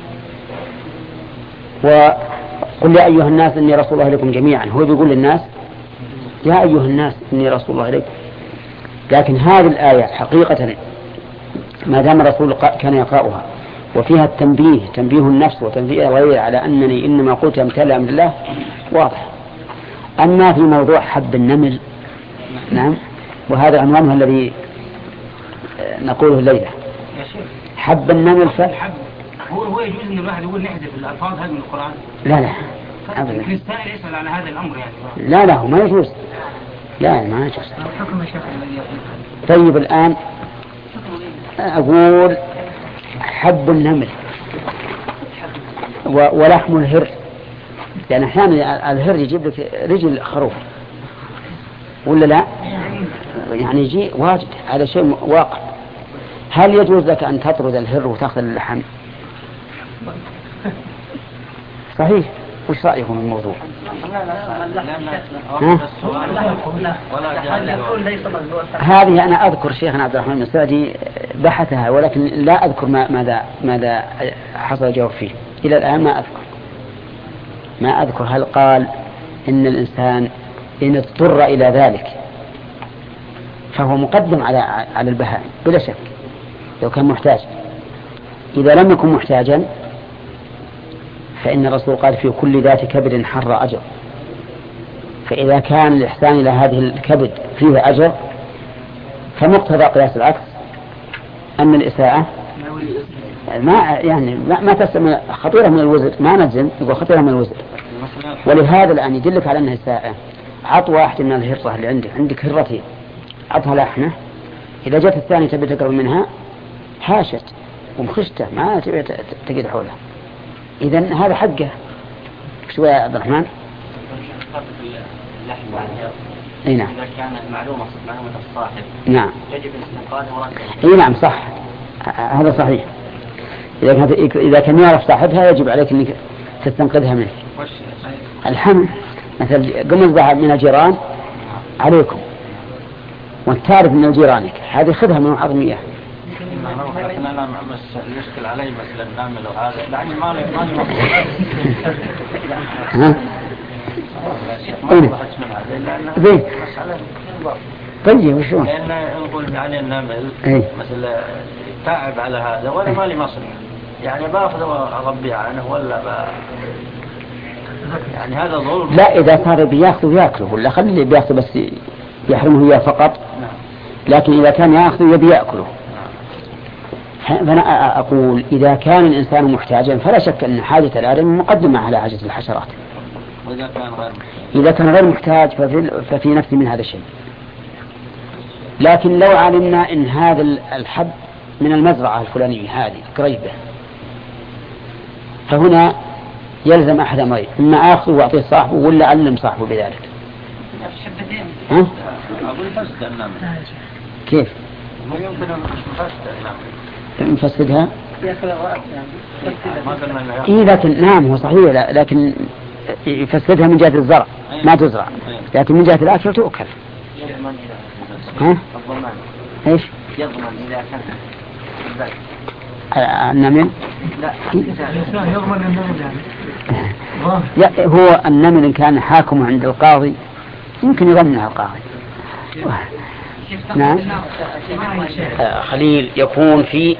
وقل يا أيها الناس إني رسول الله إليكم جميعا، هو بيقول للناس يا أيها الناس إني رسول الله إليكم، لكن هذه الآية حقيقة ما دام الرسول كان يقرأها وفيها التنبيه تنبيه النفس وتنبيه الغير على أنني إنما قلت امتثال أمر الله واضح. أما في موضوع حب النمل نعم وهذا عنوانها الذي نقوله الليلة. يا شيخ حب النمل ف... الحب هو هو يجوز ان الواحد يقول نحذف الالفاظ هذه من القرآن؟ لا لا أبدا. الكريستيان يسأل على هذا الامر يعني. لا لا ما يجوز. لا ما يجوز. حكم الشيخ الذي طيب الآن أقول حب النمل و... ولحم الهر، لأن أحيانا الهر يجيب لك رجل خروف ولا لا؟ يعني يجي واجد، هذا شيء واقع. هل يجوز لك أن تطرد الهر وتأخذ اللحم؟ صحيح. وش رأيكم في الموضوع؟ هذه أنا أذكر شيخنا عبد الرحمن السعدي بحثها، ولكن لا أذكر ما ماذا ماذا حصل جواب فيه إلى الآن. ما أذكر ما أذكر هل قال إن الإنسان إن اضطر إلى ذلك فهو مقدم على على البهائم بلا شك لو كان محتاج. إذا لم يكن محتاجا فإن الرسول قال في كل ذات كبد حر أجر، فإذا كان الإحسان إلى هذه الكبد فيه أجر فمقتضى قياس العكس أن الإساءة ما يعني ما تسمى خطيرة من الوزر، ما نجزم يقول خطيرة من الوزر. ولهذا الآن يدلك على أنها إساءة. عط واحد من الهرة اللي عندك عندك هرتين عطها لحمة، إذا جت الثانية تبي تقرب منها هاشت ومخشته ما تبي تقعد حولها، إذن هذا حقه. شو يا عبد الرحمن؟ اي نعم. إذا كان المعلومة معلومة الصاحب نعم يجب الاستنقاذ ورده. اي نعم صح، هذا صحيح. إذا كان إذا كان يعرف صاحبها يجب عليك أنك تستنقذها منه. الحمل مثل قم من الجيران عليكم والتعرف من جيرانك، هذه خذها من بعض المياه. لكن أنا مس يشكل علي مثل النمل وهذا يعني ما لي ما لي مفهوم. زين. طيب وشون؟ لأن نقول يعني النمل مثل تعب على هذا ولا ما لي مصرف، يعني باخذ وأربي عنه ولا ب... يعني هذا ظلم. لا إذا صار بياخذ ويأكله ولا خلي اللي بياخذ بس يحرمه إياه فقط. لكن إذا كان يأخذ يبي يأكله. فأنا أقول إذا كان الإنسان محتاجا فلا شك أن حاجة الآدم مقدمة على حاجة الحشرات. وإذا كان غير إذا كان غير محتاج ففي, ففي نفسه من هذا الشيء. لكن لو علمنا إن هذا الحب من المزرعة الفلانية هذه قريبة، فهنا يلزم أحد أمرين: إما آخذ وأعطيه صاحبه ولا علم صاحبه بذلك. ها؟ أقول فسد النمل. كيف؟ ما يمكن أن نفسد النمل. نفسدها؟ ما قلنا إيه لكن نعم هو صحيح، لكن يفسدها من جهة الزرع ما تزرع، لكن من جهة الأكل تؤكل. يضمن ها؟ الضمان. إيش؟ يضمن إذا كان النمل؟ لا الإنسان يضمن النمل لا يعني. هو النمل إن كان حاكم عند القاضي يمكن يضمنها القاضي. نعم. آه خليل يكون في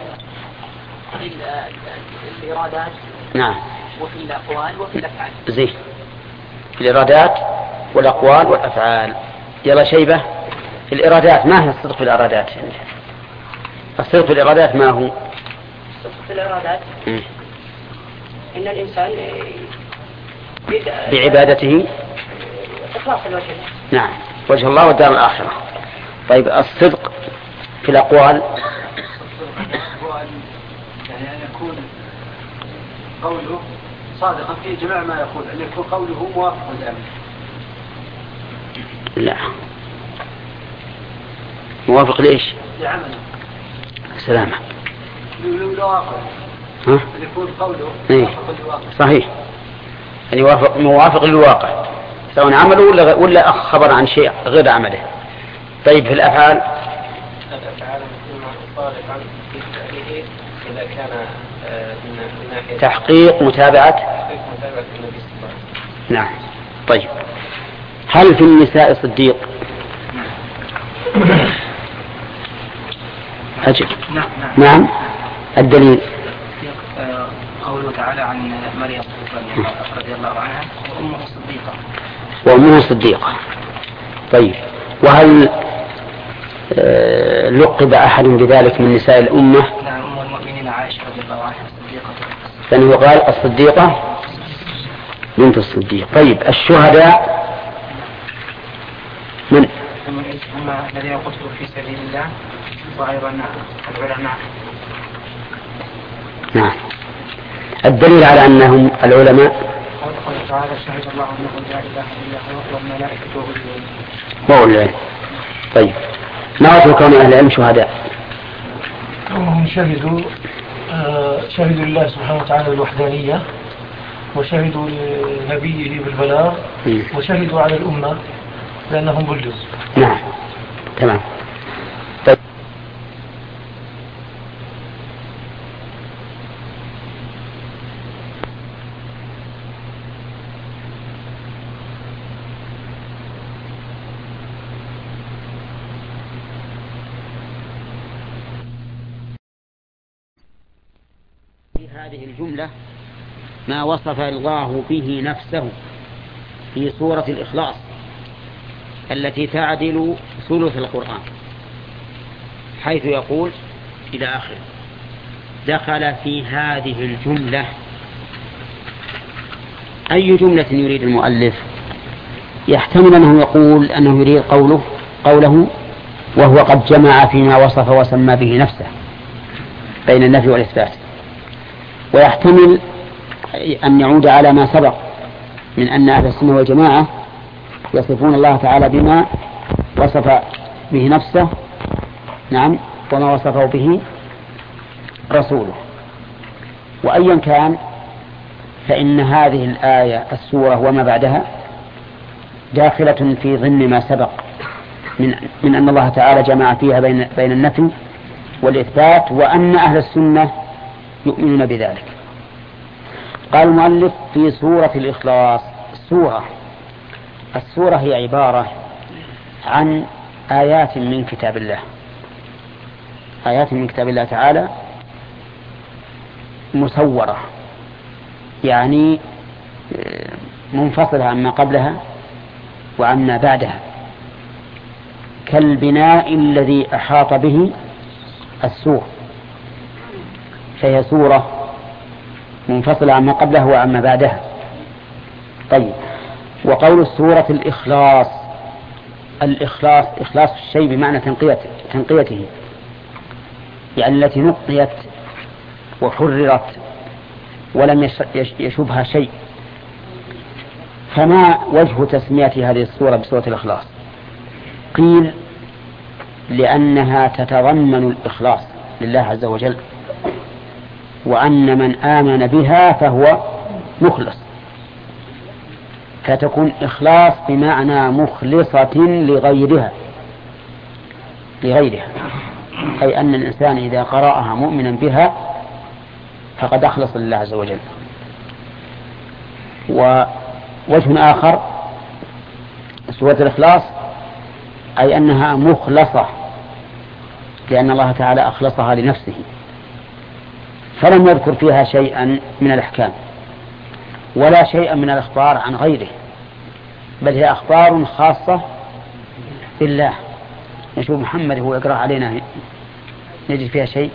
الإرادات نعم وفي الأقوال وفي الأفعال. زين، في الإرادات والأقوال والأفعال. يلا شيبة، في الإرادات ما هي الصدق في الإرادات؟ الصدق في الإرادات ما هو؟ الصدق في الإرادات م. إن الإنسان بعبادته إخلاص الوجه. نعم، وجه الله والدار الآخرة. طيب الصدق في الأقوال؟ يعني أن يكون قوله صادقا في جميع ما يقول، أن يكون قوله موافق لأمره. لا، موافق ليش؟ لعمله. سلامة. للواقع. ها؟ أن يكون قوله إيه؟ موافق للواقع. صحيح، يعني موافق موافق للواقع سواء عمله ولا ولا خبر عن شيء غير عمله. طيب في الأفعال؟ الأفعال الصالح عن فعله إذا كان من ناحية تحقيق متابعة. تحقيق متابعة النبي صلى الله عليه وسلم. نعم. طيب هل في النساء صديق؟ أجل. نعم نعم. نعم. الدليل قوله تعالى عن مريم رضي الله عنها وأمه صديقة. وأمه صديقة. طيب وهل لقب أحد بذلك من نساء الأمة. نعم، أم المؤمنين عائشة رضي الله عنها الصديقة. فإنه قال الصديقة بنت الصديق. طيب الشهداء من؟ هم الذين قتلوا في سبيل الله، وأيضا العلماء. نعم. الدليل على أنهم العلماء قال تعالى: شهد الله أنه لا إله إلا هو والملائكة وأولو العلم. طيب ما وجه كون أهل العلم شهداء؟ هم شهدوا آه شهدوا لله سبحانه وتعالى بالوحدانية، وشهدوا لنبيه بالبلاغ، وشهدوا على الأمة لأنهم بلغوا. نعم تمام. طيب. في هذه الجملة ما وصف الله به نفسه في سورة الإخلاص التي تعدل ثلث القرآن، حيث يقول إلى آخر: دخل في هذه الجملة. أي جملة يريد المؤلف؟ يحتمل أنه يقول أنه يريد قوله قوله وهو قد جمع فيما وصف وسمى به نفسه بين النفي والإثبات، ويحتمل أن يعود على ما سبق من أن أهل السنة والجماعة يصفون الله تعالى بما وصف به نفسه، نعم، وما وصفه به رسوله. وأيا كان فإن هذه الآية السورة وما بعدها داخلة في ضمن ما سبق من, من أن الله تعالى جمع فيها بين, بين النفي والإثبات، وأن أهل السنة يؤمنون بذلك. قال المؤلف في سورة الإخلاص. السورة السورة هي عبارة عن آيات من كتاب الله، آيات من كتاب الله تعالى مسورة، يعني منفصلة عما قبلها وعما بعدها، كالبناء الذي أحاط به السور، فهي سورة منفصلة عما قبلها وعما بعدها. طيب، وقول السورة الإخلاص، الإخلاص إخلاص الشيء بمعنى تنقيته, تنقيته يعني التي نقيت وحررت ولم يشبها شيء. فما وجه تسمية هذه السورة بسورة الإخلاص؟ قيل لأنها تتضمن الإخلاص لله عز وجل، وأن من آمن بها فهو مخلص، فتكون إخلاص بمعنى مخلصة لغيرها لغيرها أي أن الإنسان إذا قرأها مؤمنا بها فقد أخلص لله عز وجل. ووجه آخر سورة الإخلاص أي أنها مخلصة لأن الله تعالى أخلصها لنفسه، فلم يذكر فيها شيئا من الأحكام ولا شيئا من الأخبار عن غيره، بل هي أخبار خاصة بالله. نشوف محمد هو يقرأ علينا، نجد فيها شيء،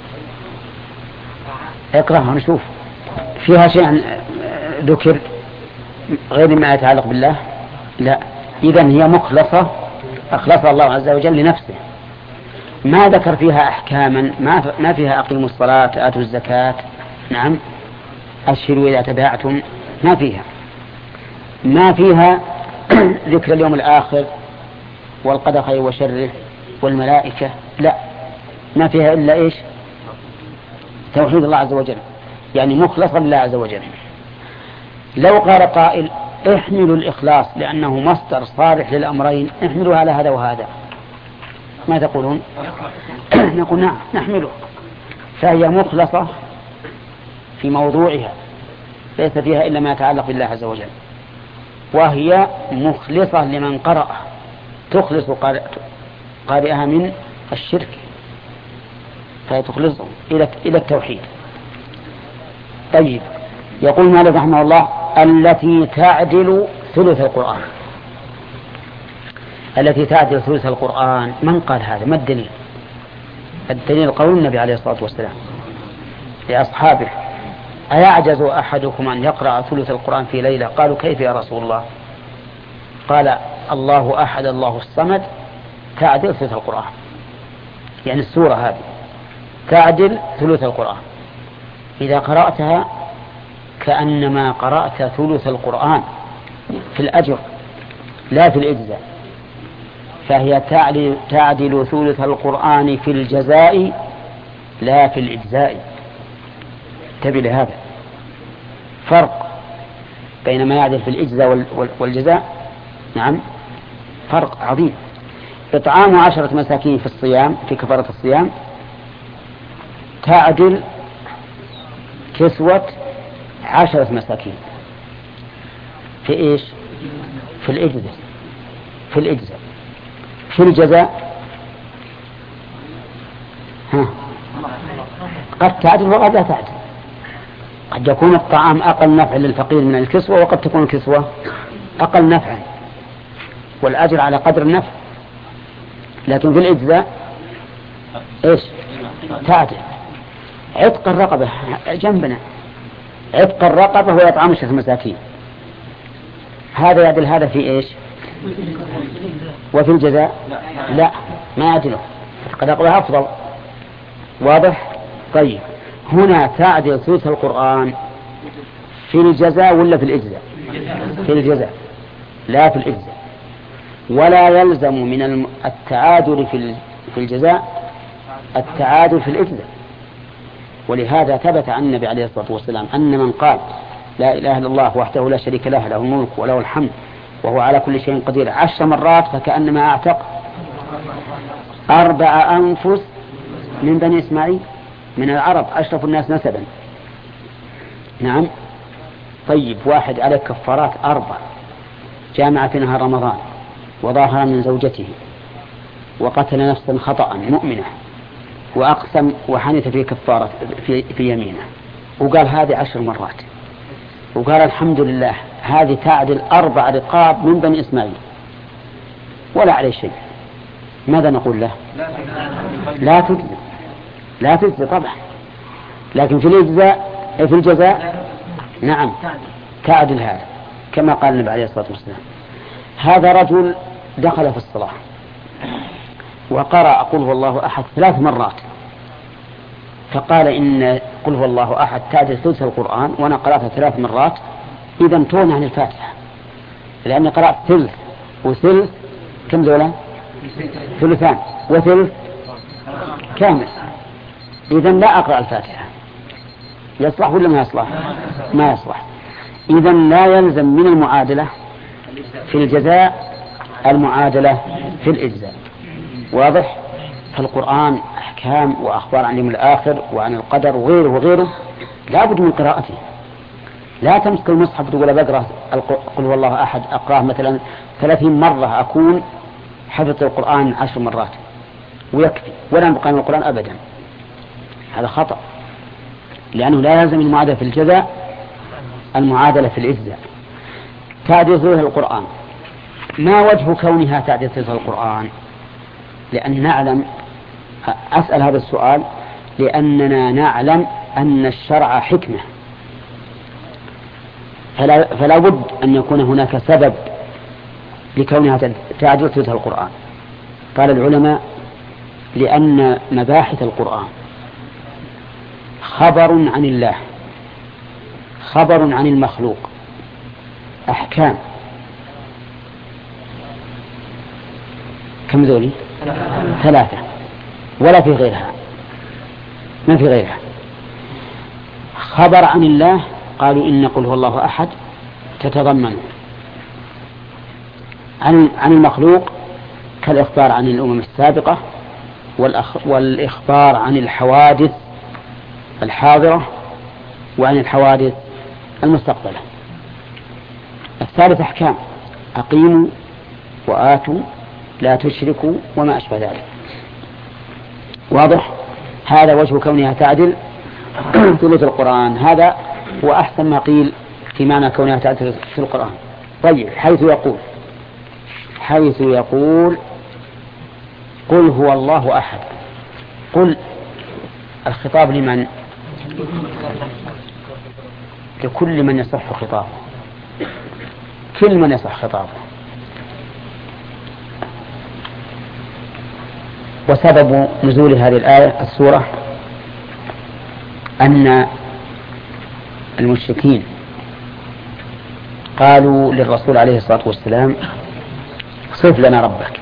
اقرأها ونشوف فيها شيء ذكر غير ما يتعلق بالله. لا، إذن هي مخلصة أخلص الله عز وجل لنفسه، ما ذكر فيها أحكاما، ما فيها أقيموا الصلاة آتوا الزكاة، نعم، أشهروا إذا تباعتم، ما فيها ما فيها ذكر اليوم الآخر والقدر خير وشره والملائكة، لا، ما فيها إلا إيش؟ توحيد الله عز وجل، يعني مخلصا لله عز وجل. لو قال قائل احملوا الإخلاص لأنه مصدر صالح للأمرين، احملوا على هذا وهذا، ما تقولون؟ نقول نعم نحمله، فهي مخلصة في موضوعها، ليس فيها إلا ما يتعلق بالله عز وجل، وهي مخلصة لمن قرأ، تخلص قارئها من الشرك، فتخلصه إلى إلى التوحيد. طيب، يقول مالك رحمه الله التي تعدل ثلث القرآن. التي تعدل ثلث القرآن. من قال هذا؟ ما الدليل؟ الدليل قول النبي عليه الصلاة والسلام لأصحابه: أيعجز أحدكم أن يقرأ ثلث القرآن في ليلة؟ قالوا: كيف يا رسول الله؟ قال: الله أحد الله الصمد تعدل ثلث القرآن. يعني السورة هذه تعدل ثلث القرآن، إذا قرأتها كأنما قرأت ثلث القرآن في الأجر لا في الإجزاء، فهي تعدل, تعدل ثلث القرآن في الجزاء لا في الإجزاء. انتبه لهذا، فرق بين ما يعدل في الإجزاء والجزاء. نعم، فرق عظيم. إطعام عشرة مساكين في الصيام، في كفارة الصيام، تعدل كسوة عشرة مساكين في إيش؟ في الإجزاء. في الإجزاء في الجزاء ها قد تعدل وقد لا تعدل. قد يكون الطعام أقل نفع للفقير من الكسوة، وقد تكون الكسوة أقل نفعا والأجر على قدر النفع. لكن في الإجزاء إيش؟ تعدل. عتق الرقبة جنبنا، عتق الرقبة ويطعم عشرة مساكين، هذا يعدل هذا في إيش؟ وفي الجزاء لا، ما يعدله، عتق الرقبة أفضل. واضح؟ طيب، هنا تعدل ثلث القرآن في الجزاء ولا في الإجزاء؟ في الجزاء لا في الإجزاء. ولا يلزم من التعادل في الجزاء التعادل في الإجزاء. ولهذا ثبت عن النبي عليه الصلاة والسلام أن من قال لا إله إلا الله وحده لا شريك له له الملك وله الحمد وهو على كل شيء قدير عشر مرات فكأنما أعتق أربع أنفس من بني إسماعيل من العرب أشرف الناس نسبا. نعم. طيب، واحد على كفارات أربع، جامع في نهار رمضان وظاهر من زوجته وقتل نفسا خطأ مؤمنة وأقسم وحنث في كفارة في, في يمينه، وقال هذه عشر مرات، وقال الحمد لله، هذه تعدل أربع رقاب من بني إسماعيل ولا عليه شيء. ماذا نقول له؟ لا تجزي، لا تجزي طبعا. لكن في الإجزاء في الجزاء نعم تعدل هذا، كما قال النبي عليه الصلاة والسلام. هذا رجل دخل في الصلاة وقرأ قل هو الله أحد ثلاث مرات، فقال إن قل هو الله أحد تعدل ثلث القرآن وأنا قرأتها ثلاث مرات، إذا تغني عن الفاتحة، لأني قرأت ثلث وثلث كم ذولا؟ ثلثان وثلث كامل، إذا لا أقرأ الفاتحة. يصلح ولا ما يصلح؟ ما يصلح. إذا لا يلزم من المعادلة في الجزاء المعادلة في الإجزاء. واضح؟ فالقرآن أحكام وأخبار عن اليوم الآخر وعن القدر وغيره وغيره لا بد من قراءته. لا تمسك المصحف تقول بقرأ قل هو الله أحد أقرأه مثلا ثلاثين مرة أكون حفظت القرآن عشر مرات ويكفي ولا نبقى من القرآن أبدا. هذا خطأ، لأنه لا يلزم المعادلة في الجزاء المعادلة في الإجزاء. تعديل ثلث القرآن، ما وجه كونها تعديل ثلث القرآن؟ لأن نعلم، أسأل هذا السؤال لأننا نعلم أن الشرع حكمة، فلا, فلا بد أن يكون هناك سبب لكونها تعديل ثلث القرآن. قال العلماء لأن مباحث القرآن خبر عن الله، خبر عن المخلوق، أحكام. كم ذولي؟ ثلاثة، ولا في غيرها، ما في غيرها. خبر عن الله قالوا إن قل هو الله أحد تتضمن عن عن المخلوق كالإخبار عن الأمم السابقة والإخبار عن الحوادث الحاضرة وعن الحوادث المستقبلة. الثالث أحكام، أقيموا وآتوا لا تشركوا وما أشبه ذلك. واضح؟ هذا وجه كونها تعدل ثلث القرآن. هذا هو أحسن ما قيل في معنى كونها تعدل في القرآن. طيب، حيث يقول حيث يقول قل هو الله أحد. قل الخطاب لمن؟ لكل من يصح خطابه، كل من يصح خطابه. وسبب نزول هذه الآية السورة أن المشركين قالوا للرسول عليه الصلاة والسلام صف لنا ربك.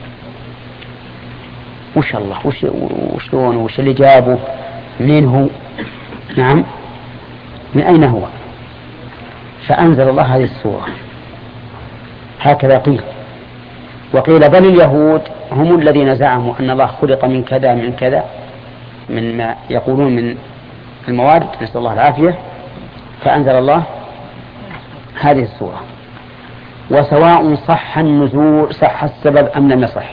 وش الله وش وشلون وش اللي جابه منين هو؟ نعم، من أين هو؟ فأنزل الله هذه السورة. هكذا قيل. وقيل بل اليهود هم الذين زعموا أن الله خلق من كذا من كذا، من ما يقولون من المواد، نسأل الله العافية، فأنزل الله هذه السورة. وسواء صح النزول صح السبب أم لم يصح،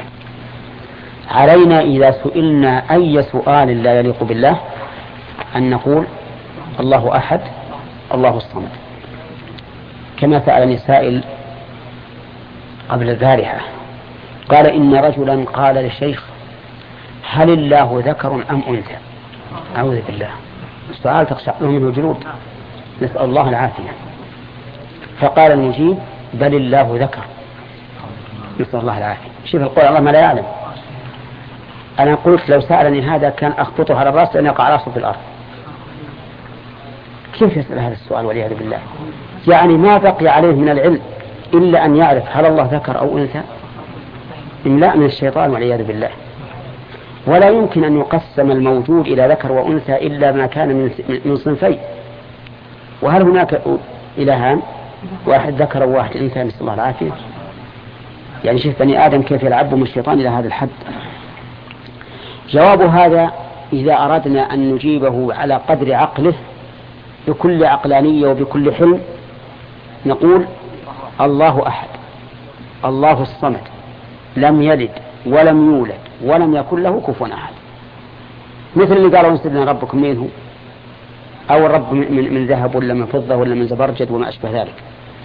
علينا إذا سئلنا أي سؤال لا يليق بالله أن نقول الله أحد الله الصمد، كما سألني سائل قبل البارحة قال إن رجلا قال للشيخ هل الله ذكر أم أنثى؟ أعوذ بالله، السؤال تخشع له منه الجلود، نسأل الله العافية. فقال المجيب بل الله ذكر، نسأل الله العافية. شوف القول الله ما لا يعلم. أنا قلت لو سألني هذا كان أخبطه على الرأس لأن يقع رأسه في الأرض. كيف يسأل هذا السؤال والعياذ بالله؟ يعني ما بقي عليه من العلم إلا أن يعرف هل الله ذكر أو أنثى. إملاء من الشيطان والعياذ بالله. ولا يمكن أن يقسم الموجود إلى ذكر وأنثى إلا ما كان من من صنفين. وهل هناك إلهان، واحد ذكر وواحد أنثى؟ نسأل الله العافية. يعني شوف بني آدم كيف يلعبهم الشيطان إلى هذا الحد. جواب هذا إذا أردنا أن نجيبه على قدر عقله بكل عقلانية وبكل حلم نقول الله أحد الله الصمد لم يلد ولم يولد ولم يكن له كفوا أحد. مثل اللي قالوا انسدنا ربكم مين هو، أو الرب من, من ذهب ولا من فضة ولا من زبرجد وما أشبه ذلك.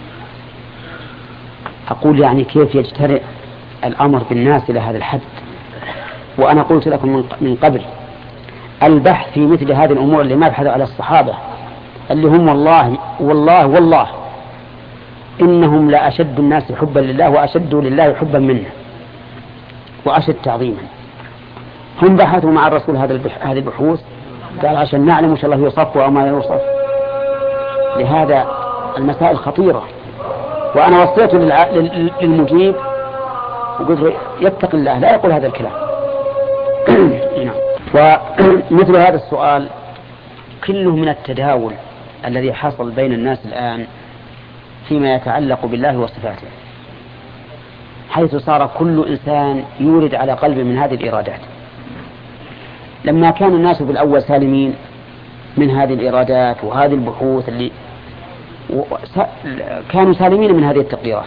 أقول يعني كيف يجترئ الأمر بالناس إلى هذا الحد. وأنا قلت لكم من قبل البحث في مثل هذه الأمور اللي ما بحثوا على الصحابة اللي هم والله والله والله إنهم لا أشد الناس حبا لله وأشد لله حبا منا وأشد تعظيما. هم بحثوا مع الرسول هذه البحوث قال عشان نعلم وش الله يوصف وما يوصف. لهذا المسائل خطيرة. وأنا وصيت للمجيب وقلت يتق الله لا يقول هذا الكلام. ومثل هذا السؤال كله من التداول الذي حصل بين الناس الآن فيما يتعلق بالله وصفاته، حيث صار كل إنسان يورد على قلبه من هذه الإرادات. لما كان الناس في الأول سالمين من هذه الإرادات وهذه البحوث اللي كانوا سالمين من هذه التقديرات.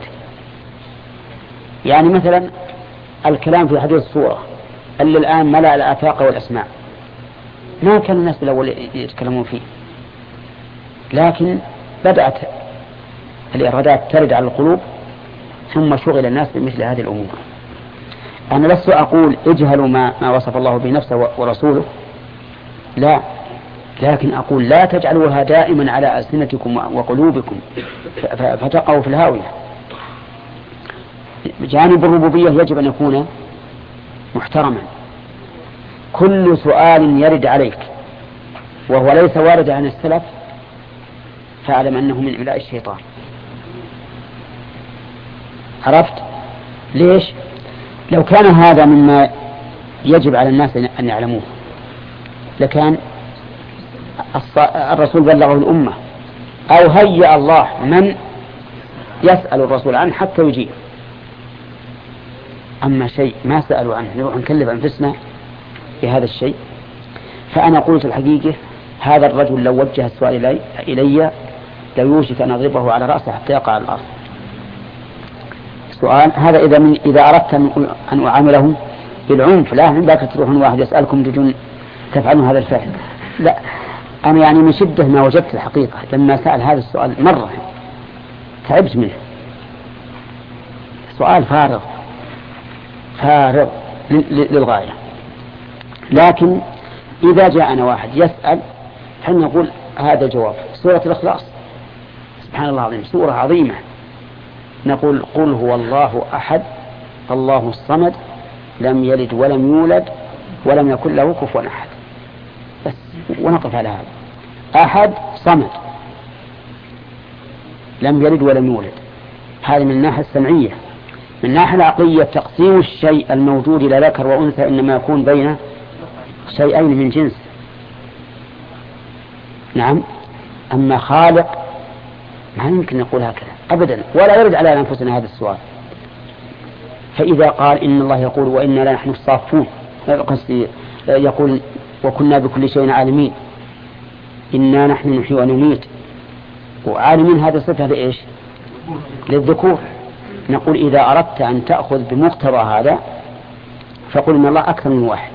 يعني مثلا الكلام في حديث الصورة اللي الآن ملأ الآفاق والأسماء ما كان الناس الأول يتكلمون فيه، لكن بدأت الإرادات ترد على القلوب ثم شغل الناس بمثل هذه الأمور. أنا لست أقول اجهلوا ما, ما وصف الله به نفسه ورسوله، لا، لكن أقول لا تجعلوها دائما على ألسنتكم وقلوبكم فتقعوا في الهاوية. جانب الربوبية يجب أن يكون محترما. كل سؤال يرد عليك وهو ليس وارد عن السلف فاعلم أنه من إملاء الشيطان. عرفت ليش؟ لو كان هذا مما يجب على الناس أن يعلموه لكان الرسول بلغه الأمة، أو هيأ الله من يسأل الرسول عنه حتى يجيب. أما شيء ما سألوا عنه نروح نكلف أنفسنا بهذا الشيء. فأنا قلت الحقيقة هذا الرجل لو وجه السؤال إلي, إلي ليوشك أن أضربه على رأسه حتى يقع على الأرض. سؤال هذا إذا, من إذا أردت أن أعامله بالعنف، لا من ذاك تروحون واحد يسألكم تجون تفعلون هذا الفعل، لا. أنا يعني من شدة ما وجدت الحقيقة لما سأل هذا السؤال مرة تعبت منه. سؤال فارغ فارغ للغاية. لكن إذا جاءنا واحد يسأل حين نقول هذا جواب سورة الإخلاص، سبحان الله العظيم سورة عظيمة، نقول قل هو الله أحد الله الصمد لم يلد ولم يولد ولم يكن له كفوا أحد، بس ونقف على هذا. أحد صمد لم يلد ولم يولد، هذه من الناحية السمعية. من الناحية العقلية تقسيم الشيء الموجود إلى ذكر وأنثى إنما يكون بين شيئين من جنس. نعم. أما خالق ما يمكن نقول هكذا أبدا، ولا يرد على أنفسنا هذا السؤال. فإذا قال إن الله يقول وإنا لا نحن الصافون، يقول وكنا بكل شيء عالمين، إنا نحن نحيي ونميت، وعالمين هذا صفة لإيش؟ للذكور. نقول إذا أردت أن تأخذ بمقتضى هذا فقل إن الله أكثر من واحد،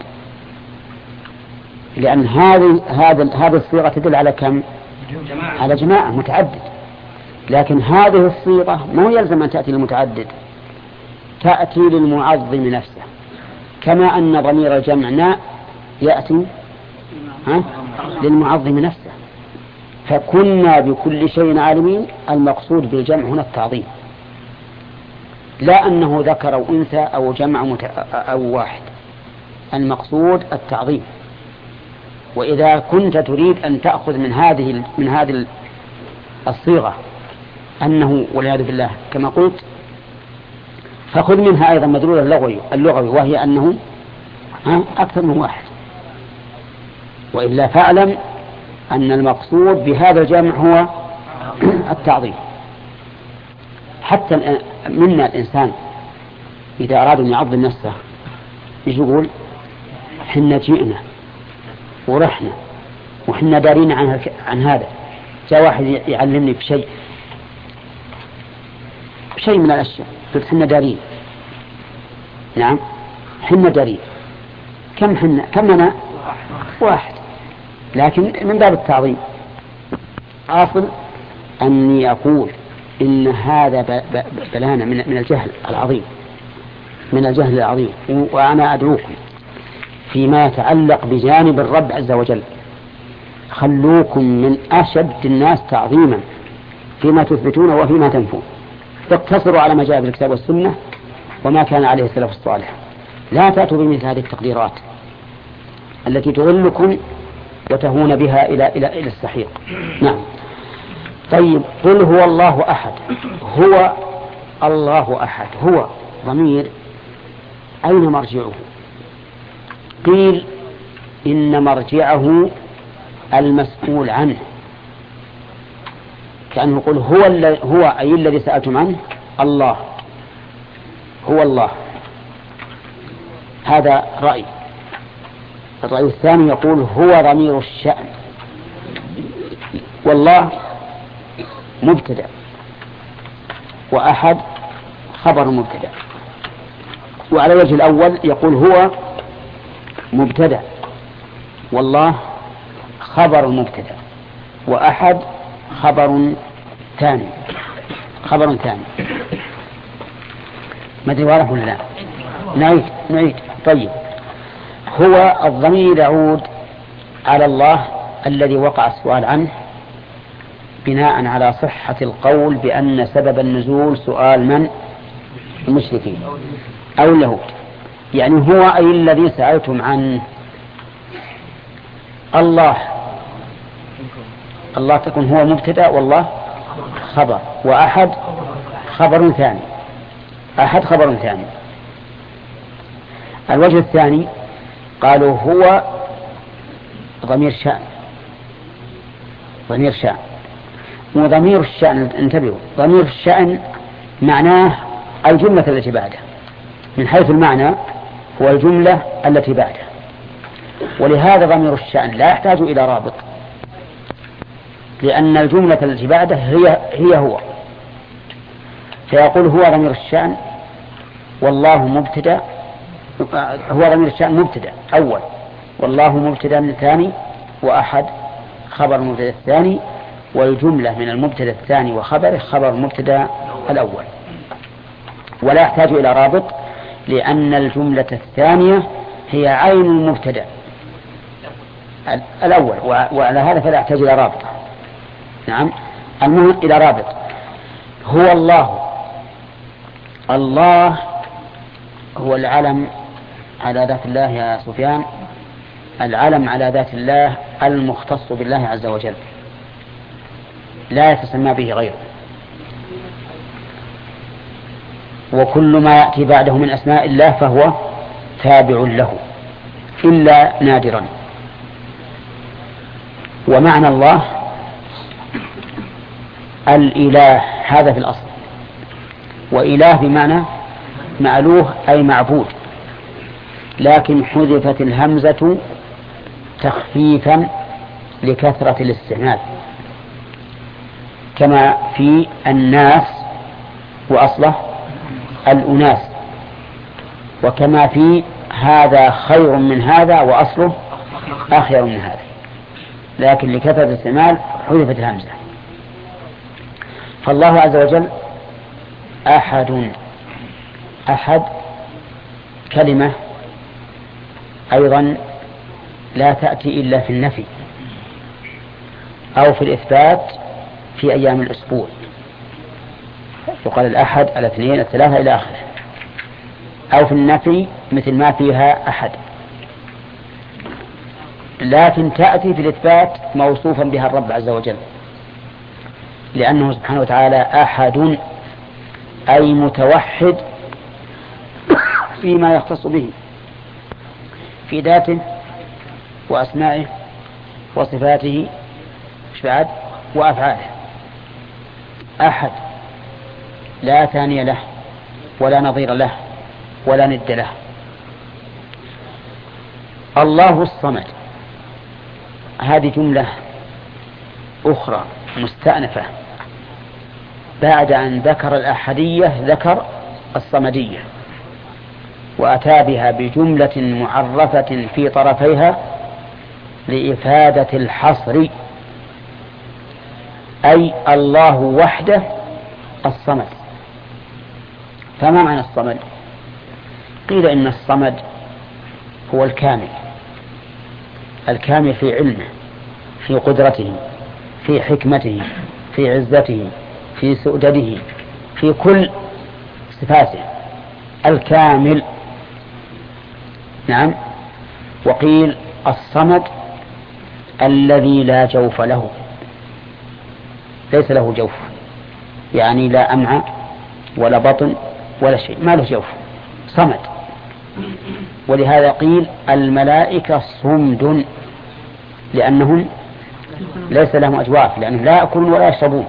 لأن هذه هذا هذه الصيغة تدل على كم؟ على جماعة متعدد. لكن هذه الصيغة ما يلزم أن تأتي للمتعدد، تأتي للمعظم نفسه، كما أن ضمير الجمع يأتي ها؟ للمعظم نفسه. فكنا بكل شيء عالمين، المقصود بالجمع هنا التعظيم، لا أنه ذكر أو أنثى أو جمع مت... أو واحد، المقصود التعظيم. وإذا كنت تريد أن تأخذ من هذه من هذه الصيغة أنه والعياذ بالله كما قلت، فخذ منها أيضا مدلول اللغوي اللغوي وهي أنه أكثر من واحد. وإلا فاعلم أن المقصود بهذا الجمع هو التعظيم. حتى منا الإنسان إذا أراد أن يعظم نفسه يقول حنا جئنا ورحنا وحنا دارين عن, عن هذا. جاء واحد يعلمني بشيء بشيء من الأشياء، قلت حنا دارين. نعم حنا دارين. كم حنا كم أنا واحد، لكن من باب التعظيم. أصل أني أقول إن هذا بلانا من من الجهل العظيم، من الجهل العظيم. وأنا أدعوكم فيما يتعلق بجانب الرب عز وجل خلوكم من أشد الناس تعظيما فيما تثبتون وفيما تنفون. اقتصروا على ما جاء في الكتاب والسنة وما كان عليه السلف الصالح، لا تأتوا بمثل هذه التقديرات التي تغلكم وتهون بها إلى إلى إلى السحيق. نعم. طيب قل هو الله أحد. هو الله أحد، هو ضمير أين مرجعه؟ قيل إن مرجعه المسؤول عنه، كأنه يقول هو هو أي الذي سألتم عنه الله، هو الله. هذا رأي. الرأي الثاني يقول هو ضمير الشأن، والله مبتدأ وأحد خبر مبتدأ. وعلى وجه الأول يقول هو مبتدأ والله خبر مبتدأ وأحد خبر ثاني خبر ثاني. ما أدري واضح ولا لا؟ نعيد نعيد. طيب هو الضمير يعود على الله الذي وقع السؤال عنه بناء على صحة القول بأن سبب النزول سؤال من؟ المشركين أو اليهود. يعني هو أي الذي سألتم عنه. الله الله تكون هو مبتدأ والله خبر، وأحد خبر ثاني، أحد خبر ثاني. الوجه الثاني قالوا هو ضمير شأن، ضمير شأن. وضمير الشأن انتبهوا، ضمير الشأن معناه الجملة التي بعده، من حيث المعنى هو الجملة التي بعده، ولهذا ضمير الشأن لا يحتاج إلى رابط، لأن الجملة التي بعده هي هي هو. فيقول هو ضمير الشأن والله مبتدأ، هو ضمير الشأن مبتدأ أول، والله مبتدأ ثاني، وأحد خبر مبتدأ الثاني، والجملة من المبتدأ الثاني وخبره خبر مبتدأ الأول. ولا يحتاج إلى رابط، لأن الجملة الثانية هي عين المبتدأ الأول، وعلى هذا فلا يحتاج إلى رابط. نعم، المهم إلى رابط. هو الله. الله هو العلم على ذات الله يا سفيان، العلم على ذات الله المختص بالله عز وجل، لا يتسمى به غيره. وكل ما يأتي بعده من أسماء الله فهو تابع له إلا نادرا. ومعنى الله الإله، هذا في الأصل، وإله بمعنى مألوه أي معبود، لكن حذفت الهمزة تخفيفا لكثرة الاستعمال، كما في الناس وأصله الأناس، وكما في هذا خير من هذا وأصله أخير من هذا، لكن لكثرة الاستعمال حذفت الهمزة. فالله عز وجل أحد. أحد كلمة أيضا لا تأتي إلا في النفي أو في الإثبات في أيام الأسبوع، يقال الأحد، الاثنين، الثلاثة إلى آخره، أو في النفي مثل ما فيها أحد، لكن تأتي في الإثبات موصوفا بها الرب عز وجل، لأنه سبحانه وتعالى أحد أي متوحد فيما يختص به في ذاته وأسمائه وصفاته بعد وأفعاله. أحد لا ثاني له ولا نظير له ولا ند له. الله الصمد، هذه جملة أخرى مستأنفة، بعد أن ذكر الأحدية ذكر الصمدية، وأتى بها بجملة معرفة في طرفيها لإفادة الحصر، أي الله وحده الصمد. فما معنى الصمد؟ قيل إن الصمد هو الكامل، الكامل في علمه، في قدرته، في حكمته، في عزته، في سؤدده، في كل صفاته، الكامل. نعم. وقيل الصمد الذي لا جوف له، ليس له جوف، يعني لا أمعى ولا بطن ولا شيء، ما له جوف، صمد. ولهذا قيل الملائكة صمد، لأنهم ليس لهم أجواف، لأنهم لا يأكلون ولا يشربون.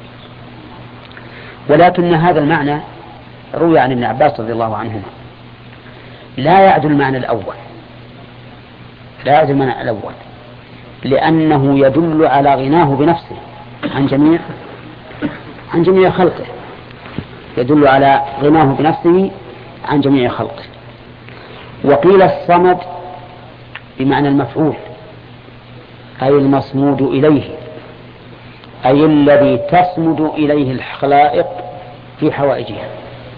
ولكن هذا المعنى روي عن ابن عباس رضي الله عنهما لا يعدل المعنى الأول، لا يعدل المعنى الأول، لأنه يدل على غناه بنفسه عن جميع عن جميع خلقه، يدل على غناه بنفسه عن جميع خلقه. وقيل الصمد بمعنى المفعول، أي المصمود إليه، أي الذي تصمد إليه الخلائق في حوائجها،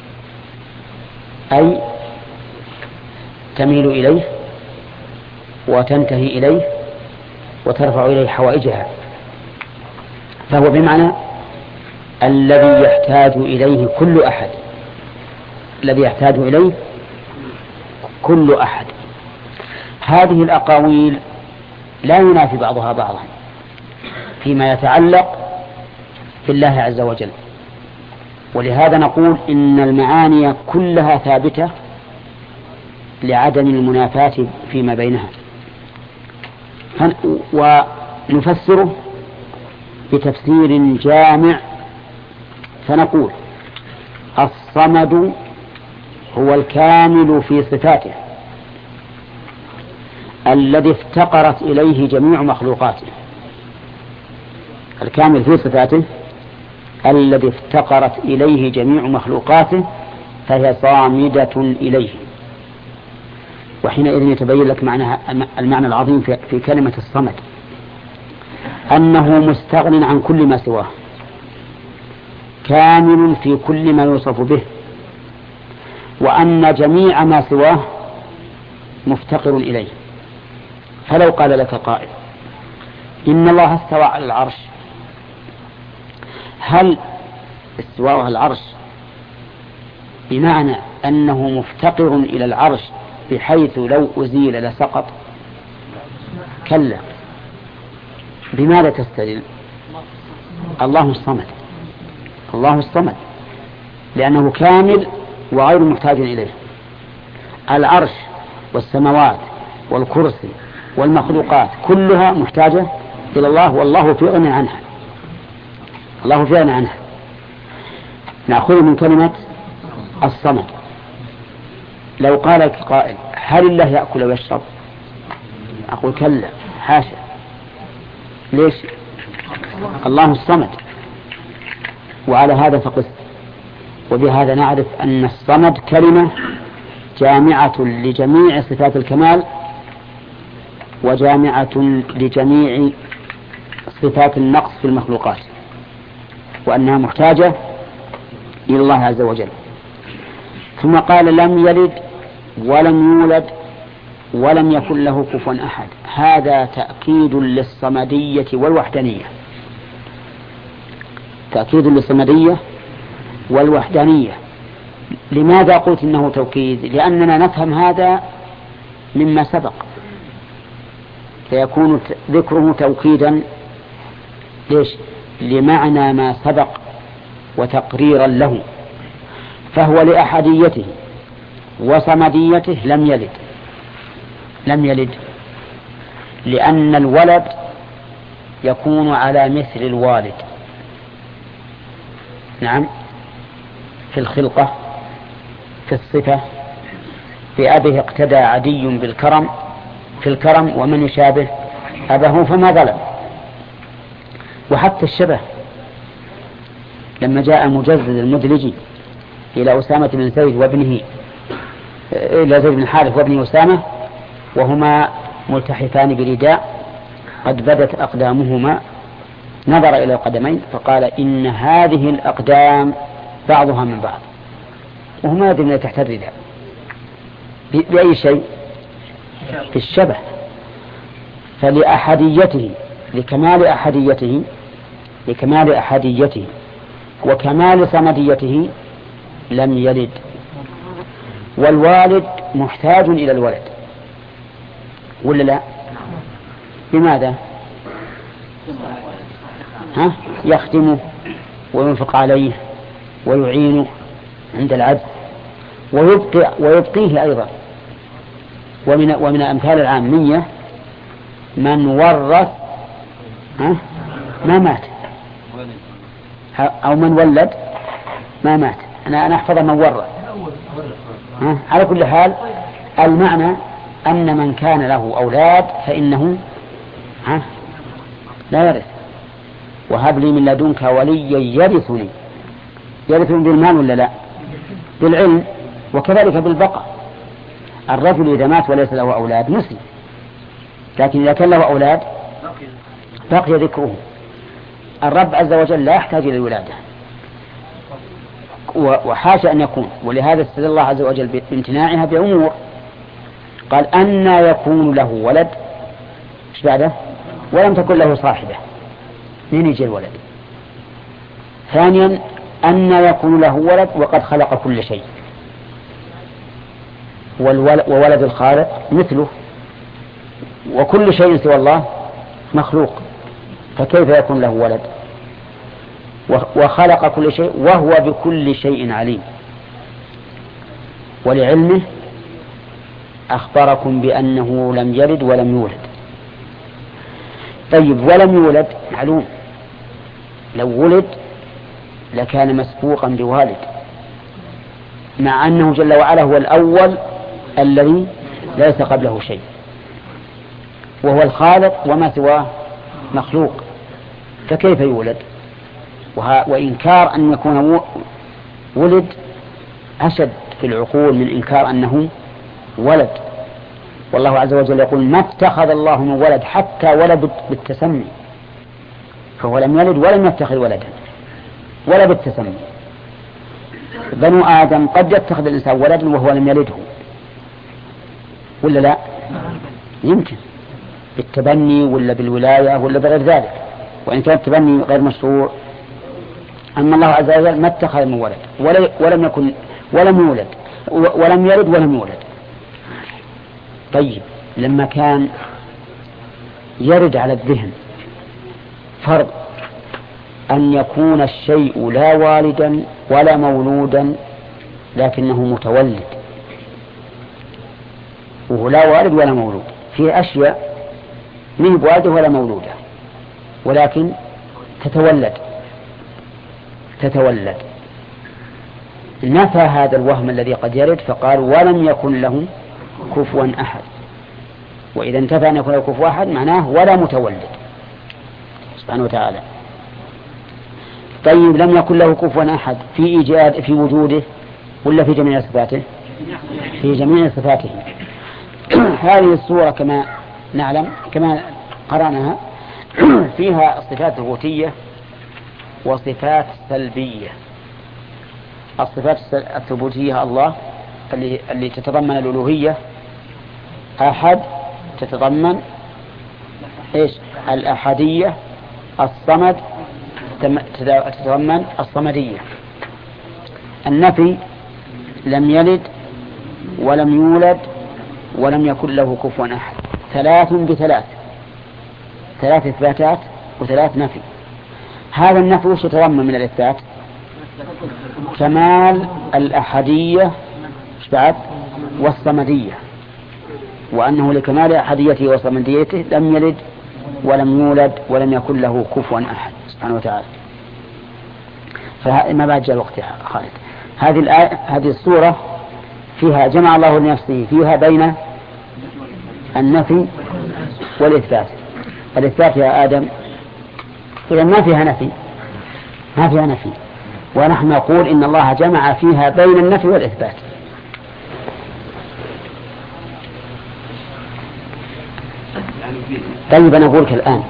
أي تميل إليه وتنتهي إليه وترفع إليه حوائجها، فهو بمعنى الذي يحتاج إليه كل أحد، الذي يحتاج إليه كل أحد. هذه الأقاويل لا ينافي بعضها بعضا فيما يتعلق بالله عز وجل، ولهذا نقول إن المعاني كلها ثابتة لعدم المنافاة فيما بينها. ونفسره بتفسير جامع فنقول الصمد هو الكامل في صفاته الذي افتقرت إليه جميع مخلوقاته، الكامل في صفاته الذي افتقرت إليه جميع مخلوقاته فهي صامدة إليه. وحينئذ يتبين لك معنى المعنى العظيم في كلمة الصمد، أنه مستغن عن كل ما سواه، كامل في كل ما يوصف به، وأن جميع ما سواه مفتقر إليه. فلو قال لك قائل إن الله استوى على العرش، هل استواء على العرش بمعنى أنه مفتقر إلى العرش بحيث لو أزيل لسقط؟ كلا. بماذا تستدل؟ الله الصمد، الله الصمد لأنه كامل وغير محتاج إليه. العرش والسماوات والكرسي والمخلوقات كلها محتاجة إلى الله، والله في غنى عنها، الله في غنى عنها. نأخذ من كلمة الصمد. لو قال لك قائل هل الله يأكل ويشرب؟ أقول كلا، حاشا. ليش؟ الله الصمد. وعلى هذا فقس. وبهذا نعرف أن الصمد كلمة جامعة لجميع صفات الكمال وجامعة لجميع صفات النقص في المخلوقات، وأنها محتاجة إلى الله عز وجل. ثم قال لم يلد ولم يولد ولم يكن له كفوا أحد. هذا تأكيد للصمدية والوحدانية، تأكيد للصمدية والوحدانية. لماذا قلت إنه توكيد؟ لأننا نفهم هذا مما سبق، فيكون ذكره توكيدا ليش؟ لمعنى ما سبق وتقريرا له. فهو لأحديته وصمديته لم يلد، لم يلد لأن الولد يكون على مثل الوالد، نعم، في الخلقة، في الصفة، في أبه اقتدى عدي بالكرم في الكرم ومن يشابه أبه فما ظلم. وحتى الشبه لما جاء مجزز المدلجي إلى أسامة بن زيد وابنه إلى زيد بن حارث وابنه أسامة وهما ملتحفان برداء قد بدت أقدامهما، نظر إلى القدمين فقال إن هذه الأقدام بعضها من بعض، وهما يدرون تحت الرداء. بأي شيء؟ في الشبه. فلأحديته، لكمال أحديته، لكمال أحديته وكمال صمديته لم يلد. والوالد محتاج إلى الولد ولا لا؟ لماذا؟ ها؟ يخدمه وينفق عليه ويعينه عند العبد ويبقي ويبقيه أيضا. ومن ومن أمثال العامية من ورث ها؟ ما مات، أو من ولد ما مات. أنا أنا أحفظ من ورث. ها؟ على كل حال المعنى أن من كان له أولاد فإنه ها؟ لا يرث. وهب لي من لدنك وليا يرثني. يرثني بالمال ولا لا؟ بالعلم. وكذلك بالبقاء. الرجل إذا مات وليس له أولاد مسلم، لكن إذا كان له أولاد بقي ذكره. الرب عز وجل لا يحتاج إلى الولادة، وحاشا أن يكون. ولهذا استدل الله عز وجل بامتناعها بأمور. قال أن يكون له ولد، ايش بعده؟ ولم تكن له صاحبة. من يجي الولد؟ ثانيا أن يكون له ولد وقد خلق كل شيء، وولد الخالق مثله، وكل شيء سوى الله مخلوق، فكيف يكون له ولد؟ وخلق كل شيء وهو بكل شيء عليم. ولعلمه أخبركم بأنه لم يلد ولم يولد. طيب ولم يولد معلوم، لو ولد لكان مسبوقا بوالد، مع أنه جل وعلا هو الأول الذي ليس قبله شيء، وهو الخالق وما سواه مخلوق، فكيف يولد؟ وإنكار أن يكون ولد أشد في العقول من إنكار أنه ولد. والله عز وجل يقول ما اتخذ الله من ولد حتى ولد بالتسمي، فهو لم يلد ولم يتخذ ولدا ولا بالتسمي. بنو آدم قد يتخذ الإنسان ولدا وهو لم يلده، ولا لا؟ يمكن بالتبني ولا بالولاية ولا بغير ذلك، وإن كان التبني غير مشروع. أما الله عز وجل ما اتخذ من ولد ولم يكن ولم يولد ولم يلد ولم يولد. طيب لما كان يرد على الذهن فرض أن يكون الشيء لا والدا ولا مولودا لكنه متولد، وهو لا والد ولا مولود، في أشياء من بوالده ولا مولوده ولكن تتولد تتولد نفى هذا الوهم الذي قد يرد فقال ولم يكن له كفوا أحد. وإذا انتفى أن يكون له كفوا أحد معناه ولا متولد سبحانه وتعالى. طيب لم يكن له كفوا أحد في إيجاد في وجوده ولا في جميع صفاته؟ في جميع صفاته. هذه السورة كما نعلم كما قرأناها فيها صفات ثبوتية وصفات سلبية. الصفات الثبوتية الله اللي, اللي تتضمن الألوهية، أحد تتضمن إيش؟ الأحدية، الصمد تتضمن الصمدية. النفي لم يلد ولم يولد ولم يكن له كفوا أحد، ثلاث بثلاث، ثلاث إثباتات وثلاث نفي. هذا النفي وش يتضمن من الإثبات؟ كمال الأحدية بعد والصمدية، وأنه لكمال أحديته وصمديته لم يلد ولم يولد ولم يكن له كفوا أحد سبحانه وتعالى. فما بعد جاء الوقت يا خالد. هذه الآية هذه السورة فيها جمع الله لنفسه فيها بين النفي والإثبات. الإثبات يا آدم إذا ما فيها نفي ما فيها نفي ونحن نقول إن الله جمع فيها بين النفي والإثبات. طيب أنا أقولك الآن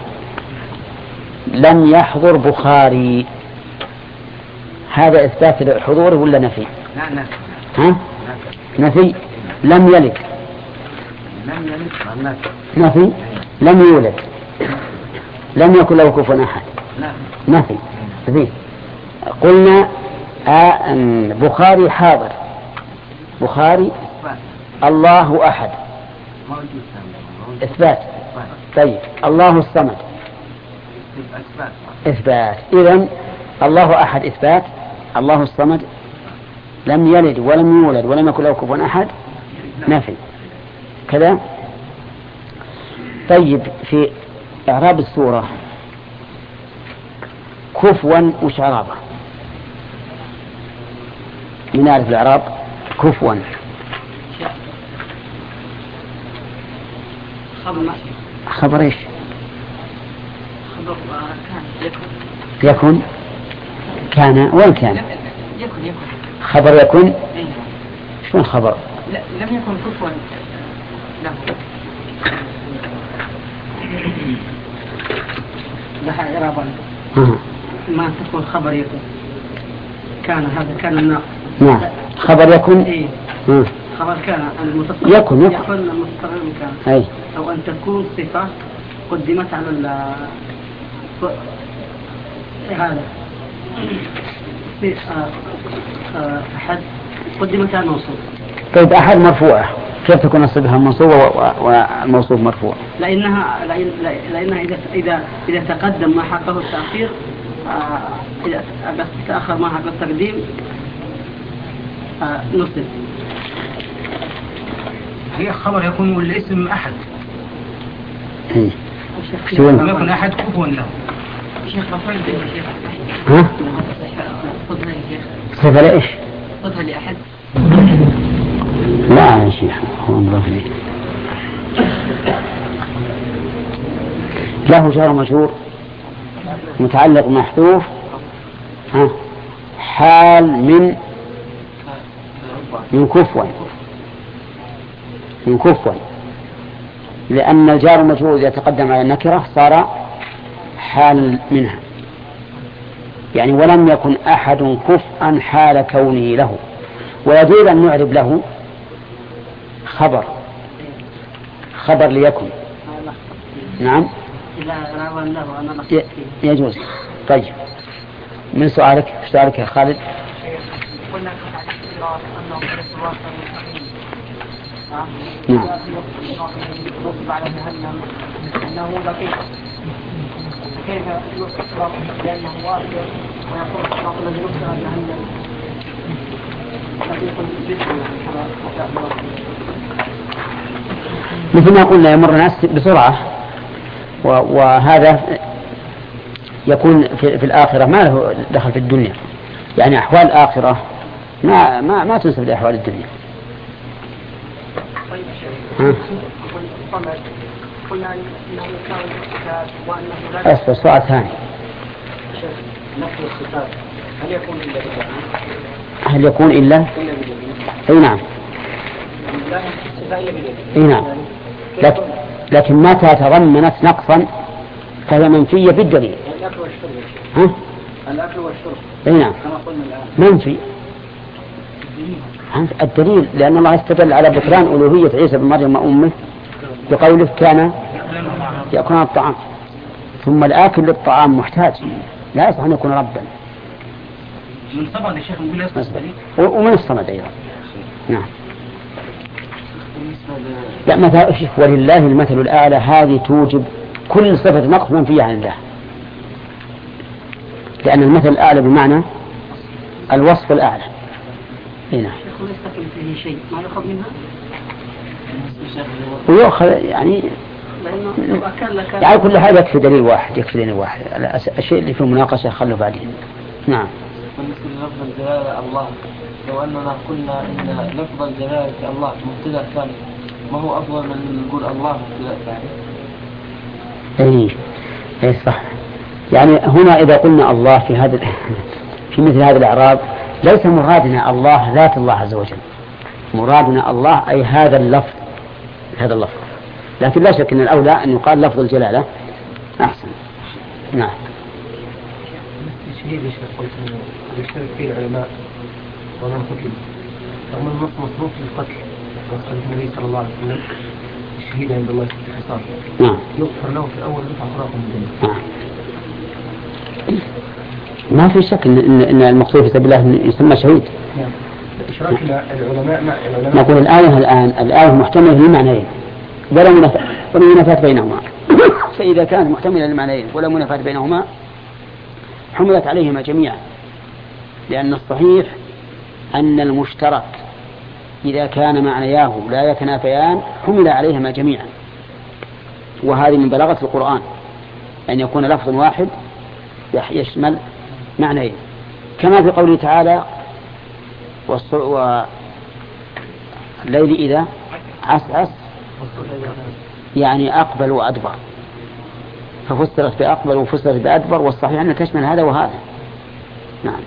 لم يحضر بخاري، هذا إثبات الحضور ولا نفي؟ لا نفي. ها؟ نفي. لم يلد لم يلد نفي. لم يولد لم يكن له كفوا أحد نفي. نفي. قلنا آه بخاري حاضر، بخاري الله أحد إثبات. طيب الله الصمد إثبات. إذن الله أحد إثبات، الله الصمد لم يلد ولم يولد ولم يكن له كفوا أحد نفي كذا. طيب في إعراب السورة كفوا وش إعرابه؟ من نعرف الإعراب كفوا؟ خبر إيش؟ خبر كان يكون يكن كان وين كان؟ يكن يكن خبر يكن. شلون خبر؟ لا لم يكن كفوا له. لها إعرابا ما تكون خبر يكن كان، هذا كان الناقص. نعم خبر يكن. إيه. خبر كان المتصل يكن يكن, يكن المتصل كان. أي. أو أن تكون صفة قدمت على ال هذا أحد قدمت على الموصوف. طيب أحد مرفوعة كيف تكون الصفة المنصوبة والموصوف مرفوع؟ لأنها لأنها إذا إذا إذا تقدم ما حقه التأخير، إذا بس تأخر ما حقه التقديم نصب. هي خبر يكون والاسم أحد. إيه. لم يكن أحد كفوا له. شيخ رفعي يا شيخ. ها؟ خذها يا شيخ. صفة لإيش؟ خذها لأحد. لا يا شيخ هو مضاف لي. له جار مجرور متعلق محذوف ها حال من من كفوا من كفوا لأن الجار المجرور إذا تقدم على النكرة صار حال منها. يعني ولم يكن أحد كفءا حال كونه له. ويجوز أن نعرب له خبر خبر ليكن. نعم يجوز. طيب من سؤالك سؤالك يا خالد؟ قلنا نعم نصب على جهنم أنه لطيف، كيف يوصف لأنه واسع ويقول الصراط الذي يوصل على جهنم لطيف جدا كما مثل ما قلنا يمر الناس بسرعة، وهذا يكون في, في الآخرة ما له دخل في الدنيا، يعني أحوال الآخرة ما ما ما تنسب لأحوال الدنيا. أصبر سؤال ثاني. نفس الصفات هل يكون إلا بالله؟ هل يكون إلا؟ أي نعم. أي نعم. لكن لكن متى تضمنت نقصا فهي منفية بالدليل. الأكل والشرب. ها؟ الأكل والشرب. أي نعم. كما قلنا الآن. منفي. الدليل لأن الله استدل على بطلان ألوهية عيسى بن مريم وأمه بقوله كان يأكلون الطعام، ثم الآكل للطعام محتاج لا يصح أن يكون ربا. من الصمد يا شيخ نقول يصح ومن الصمد أيضا. نعم. لا مثلا ولله المثل الأعلى هذه توجب كل صفة نقص منفية عن الله، لأن المثل الأعلى بمعنى الوصف الأعلى. هنا يستقل فيه شيء ما يأخذ منها ويأخذ يعني يعني كل حاجة يكفي دليل واحد يكفي دليل واحد. الشيء اللي في المناقشة خلوا بعدين. نعم. بالنسبة للفظ الجلالة الله، لو أننا قلنا إن لفظ الجلالة الله مبتدأ ثاني، ما هو أفضل من نقول الله مبتدأ ثاني؟ إيه إيه صح. يعني هنا إذا قلنا الله في هذا في مثل هذا الإعراب ليس مرادنا الله ذات الله عز وجل، مرادنا الله أي هذا اللفظ هذا اللفظ، لكن لا شك أن الأولى أن يقال لفظ الجلالة أحسن. نعم. التشهيد قلت انه يشترك فيه العلماء ومن قتل رغم النص مصروف للقتل وقال النبي صلى الله عليه وسلم الشهيد عند الله في الحصار نعم يغفر له في اول دفعه فراق من الدنيا. نعم. ما في شك ان ان المقصود في سبيل الله يسمى شهيد. نعم. اشراك العلماء مع العلماء. نقول الآية الآن الآية محتملة للمعنيين ولا منافاة ولا منافاة بينهما. فإذا كانت محتملة للمعنيين ولا منافاة بينهما حملت عليهما جميعا، لأن الصحيح أن المشترك إذا كان معنياه لا يتنافيان حمل عليهما جميعا، وهذه من بلاغة القرآن أن يكون لفظ واحد يشمل معنيين، كما في قوله تعالى والليل إذا عسعس يعني أقبل وأدبر، ففسرت بأقبل وفسرت بأدبر، والصحيح أن تشمل هذا وهذا. نعم.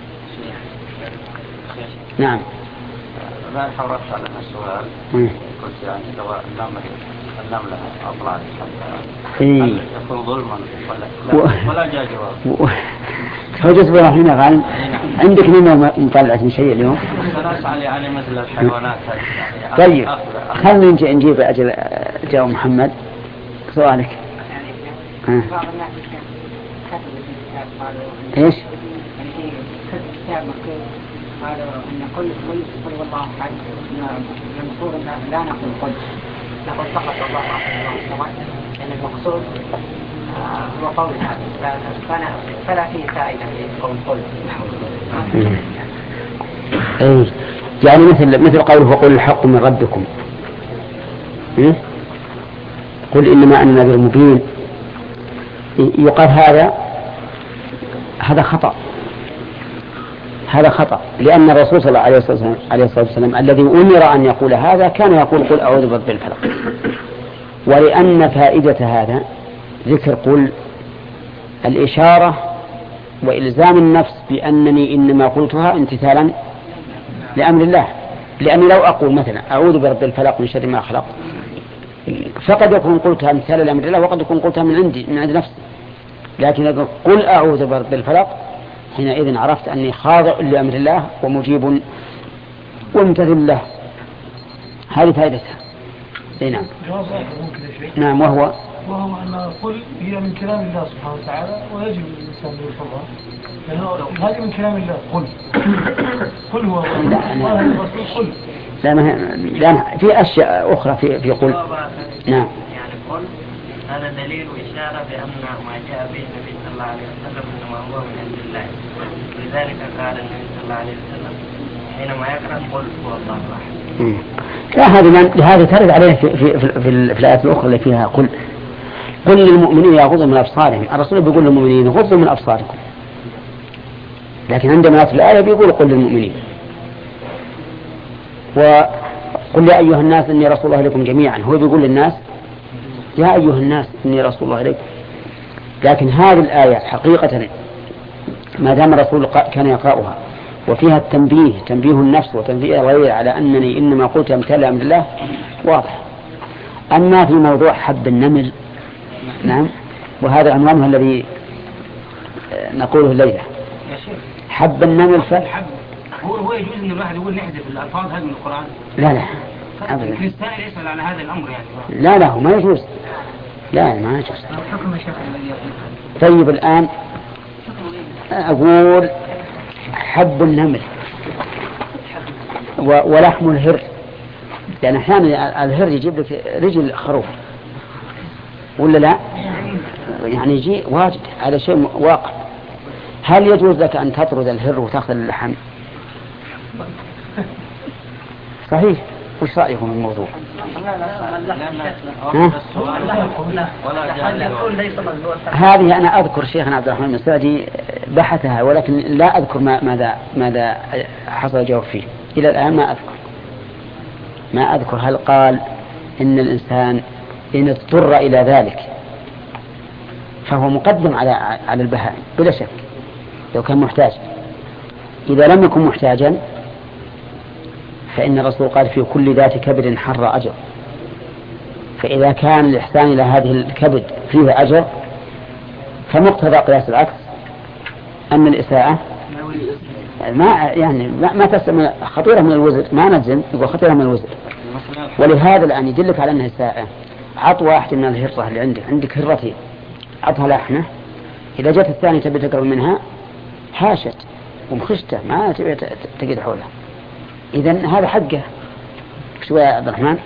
نعم. ما حرصت على السؤال قلت يعني لو النملة النملة أطلعت هل يكون ظلما ولا ولا جاء جواب؟ حجة إبراهيم قال عندك من مطلعة من شيء اليوم؟ أنا أسأل يعني مثل الحيوانات يعني. طيب خلنا نجيب أجل جاء محمد سؤالك. بعض الناس كتبوا في الكتاب قالوا ايش؟ يعني في كتب كتاب مكتوب قالوا ان كل كل قل والله احد المقصود ان لا نقول قل نقول فقط الله احد لان المقصود هو قول هذا فلا فيه فائده في قول قل. اي يعني مثل مثل قوله وقل الحق من ربكم. إيه؟ قل انما انا نذير مبين. يقال هذا هذا خطأ هذا خطأ لأن الرسول صلى الله عليه وسلم الذي أمر أن يقول هذا كان يقول قل أعوذ برب الفلق، ولأن فائدة هذا ذكر قل الإشارة وإلزام النفس بأنني إنما قلتها امتثالا لأمر الله، لأني لو أقول مثلا أعوذ برب الفلق من شر ما خلق فقد يكون قلتها امتثالا لأمر الله وقد يكون قلتها من عندي من عند نفسي، لكن إذا قل أعوذ برب الفلق حينئذ عرفت أني خاضع لأمر الله ومجيب وممتثل له. هذه فائدتها. اي نعم. جواب آخر ممكن يا شيخ. نعم وهو وهو أن قل هي من كلام الله سبحانه وتعالى ويجب الإنسان أن يفهمها، لأنه هذه من كلام الله. قل قل هو الله الرسول قل. لا ما لا في أشياء أخرى في في قل. نعم. يعني قل هذا دليل وإشارة بأن ما جاء به النبي صلى الله عليه وسلم إنما هو من عند الله. لذلك قال النبي صلى الله عليه وسلم حينما يقرأ قل هو الله أحد. لا هذه هذه ترد عليه في في في, في الآيات الأخرى اللي فيها قل قل للمؤمنين يغضوا من أبصارهم. الرسول بيقول للمؤمنين غضوا من أبصاركم، لكن عندما في الآية بيقول قل للمؤمنين. وقل يا أيها الناس إني رسول الله إليكم جميعا، هو بيقول للناس يا أيها الناس إني رسول الله إليكم. لكن هذه الآية حقيقة ما دام الرسول كان يقرأها وفيها التنبيه تنبيه النفس وتنبيه الغير على أنني إنما قلت امتلأ من الله واضح. أما في موضوع حب النمل، نعم، وهذا عنوانه الذي نقوله الليلة. حب النمل ف... هو هو يجوز ان الواحد يقول نحذف الالفاظ هذه من القرآن؟ لا لا ابدا. الكريستيان يسأل على هذا الامر يعني. لا لا ما يجوز. لا ما يجوز. طيب الآن أقول حب النمل ولحم الهر، لأن أحيانا الهر يجيب لك رجل خروف ولا لا؟ يعني يجي واجد، هذا شيء واقع. هل يجوز لك أن تطرد الهر وتأخذ اللحم؟ صحيح. وش رأيكم في الموضوع؟ هذه أنا أذكر شيخنا عبد الرحمن المسعدي بحثها، ولكن لا أذكر ماذا ماذا حصل جواب فيه إلى الآن. ما أذكر ما أذكر هل قال إن الإنسان إن اضطر إلى ذلك فهو مقدم على على البهائم بلا شك لو كان محتاج. إذا لم يكن محتاجا فإن الرسول قال في كل ذات كبد حر أجر. فإذا كان الإحسان إلى هذه الكبد فيه أجر فمقتضى قياس العكس أن الإساءة ما يعني ما تسمى خطيرة من الوزر، ما نجزم يقول خطيرة من الوزر. ولهذا الآن يدلك على أنها إساءة. عط واحد من الهرة اللي عندك عندك هرتين عطها لحمة، إذا جت الثانية تبي تقرب منها حاشت ومخشته ما تبي تقيد حولها. إذن هذا حقه. شو يا عبد الرحمن؟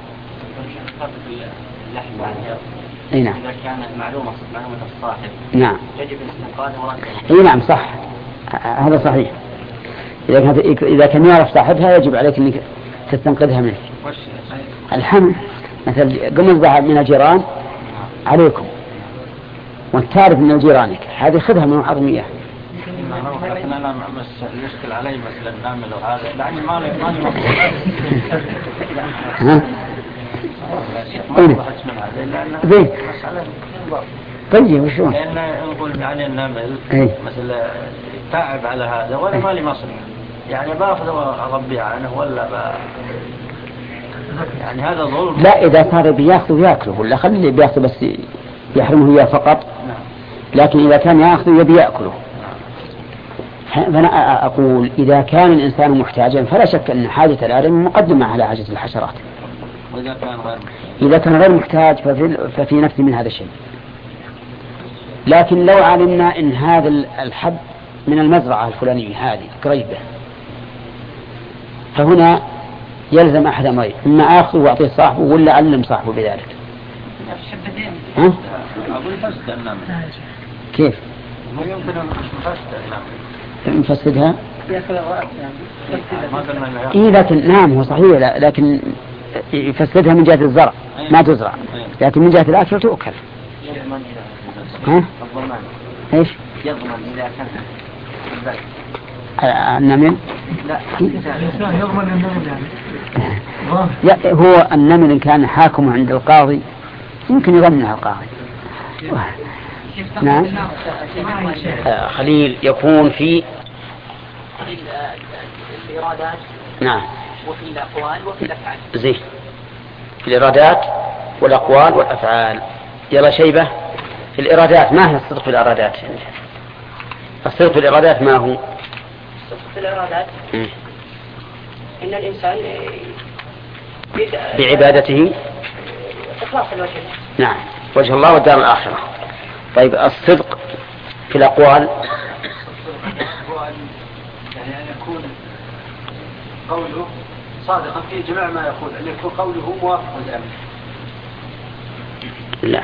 اي نعم. إذا كان معلومة معلومة الصاحب نعم يجب الاستنقاذ ورده. اي نعم صح، هذا صحيح. إذا كان إذا كان يعرف صاحبها يجب عليك أنك تستنقذها منه. الحمل مثل قمز من الجيران عليكم وتعرف من جيرانك، هذه خذها من حرمية. لكن أنا مس يشكل علي مثل النمل وهذا يعني ما لي ما لي مفهوم. زين. طيب وشون؟ لأن نقول يعني النمل مثل تعب على هذا ولا ما لي مصرف، يعني باخذ وأربي عنه ولا ب... يعني هذا ظلم. لا إذا صار بياخذ ويأكله ولا خلي اللي بياخذ بس يحرمه إياه فقط. لكن إذا كان يأخذ يبي يأكله. فأنا أقول إذا كان الإنسان محتاجا فلا شك أن حاجة الآدم مقدمة على حاجة الحشرات. وإذا كان غير إذا كان غير محتاج ففي, ففي نفسه من هذا الشيء. لكن لو علمنا إن هذا الحب من المزرعة الفلانية هذه قريبة، فهنا يلزم أحد أمرين: إما آخذ وأعطيه صاحبه ولا علم صاحبه بذلك. ها؟ أقول فسد النمل. كيف؟ ما يمكن أن نفسد النمل. نفسدها؟ يأكل الرأس يعني. إيه لكن نعم هو صحيح، لكن يفسدها من جهة الزرع ما تزرع، لكن من جهة الأكل تؤكل. ها؟ إيش؟ يضمن إذا كان النمل؟ لا يضمن النمل يعني. هو النمل إن كان حاكم عند القاضي يمكن يضمنها القاضي. نعم. آه خليل يكون في الإرادات. نعم. وفي الأقوال وفي الأفعال. زين. في الإرادات والأقوال والأفعال. يلا شيبة. في الإرادات ما هي الصدق في الإرادات؟ الصدق في الإرادات ما هو؟ الصدق في الإرادات م. إن الإنسان بعبادته إخلاص الوجه. نعم، وجه الله والدار الآخرة. طيب الصدق في الأقوال؟ يعني أن يكون قوله صادقا في جميع ما يقول، أن يكون قوله موافق لأمره. لا،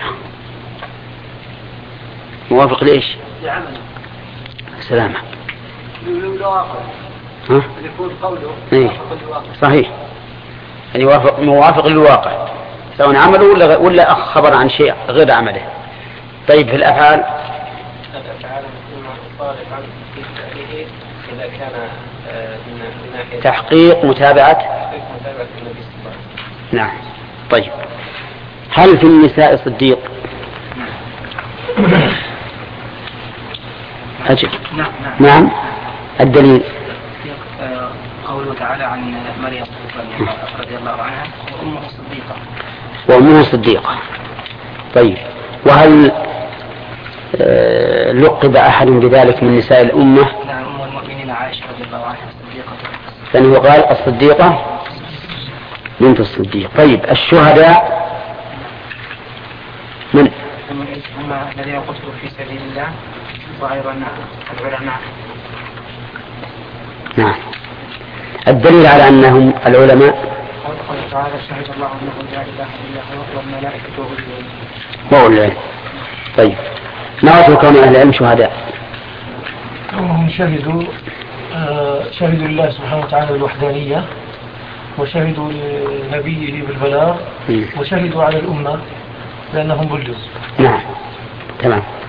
موافق لإيش؟ لعمله. سلامة. للواقع. ها؟ أن يكون قوله إيه؟ موافق. صحيح، أن يوافق موافق للواقع سواء عمله ولا ولا خبر عن شيء غير عمله. طيب في الأفعال؟ الأفعال إما صادقا في فعله إذا كان من ناحية تحقيق متابعة متابعة النبي صلى الله عليه وسلم. نعم. طيب هل في النساء صديق؟ أجل. نعم نعم. نعم. الدليل قوله تعالى عن مريم رضي الله عنها وأمه صديقة. وأمه صديقة. طيب وهل لقب أحد بذلك من نساء الأمة؟ نعم، أم المؤمنين عائشة رضي الله عنها صديقة. لأنه قال الصديقة بنت الصديق. طيب الشهداء من؟ هم الذين قتلوا في سبيل الله وأيضا العلماء. نعم. الدليل على أنهم العلماء قال تعالى شهد الله أنه لا إله إلا هو والملائكة وأولو وأولو العلم. طيب ما وجه كون أهل العلم شهداء؟ كونهم شهدوا آه شهدوا لله سبحانه وتعالى بالوحدانية، وشهدوا لنبيه بالبلاغ، وشهدوا على الأمة لأنهم بلغوا. نعم تمام.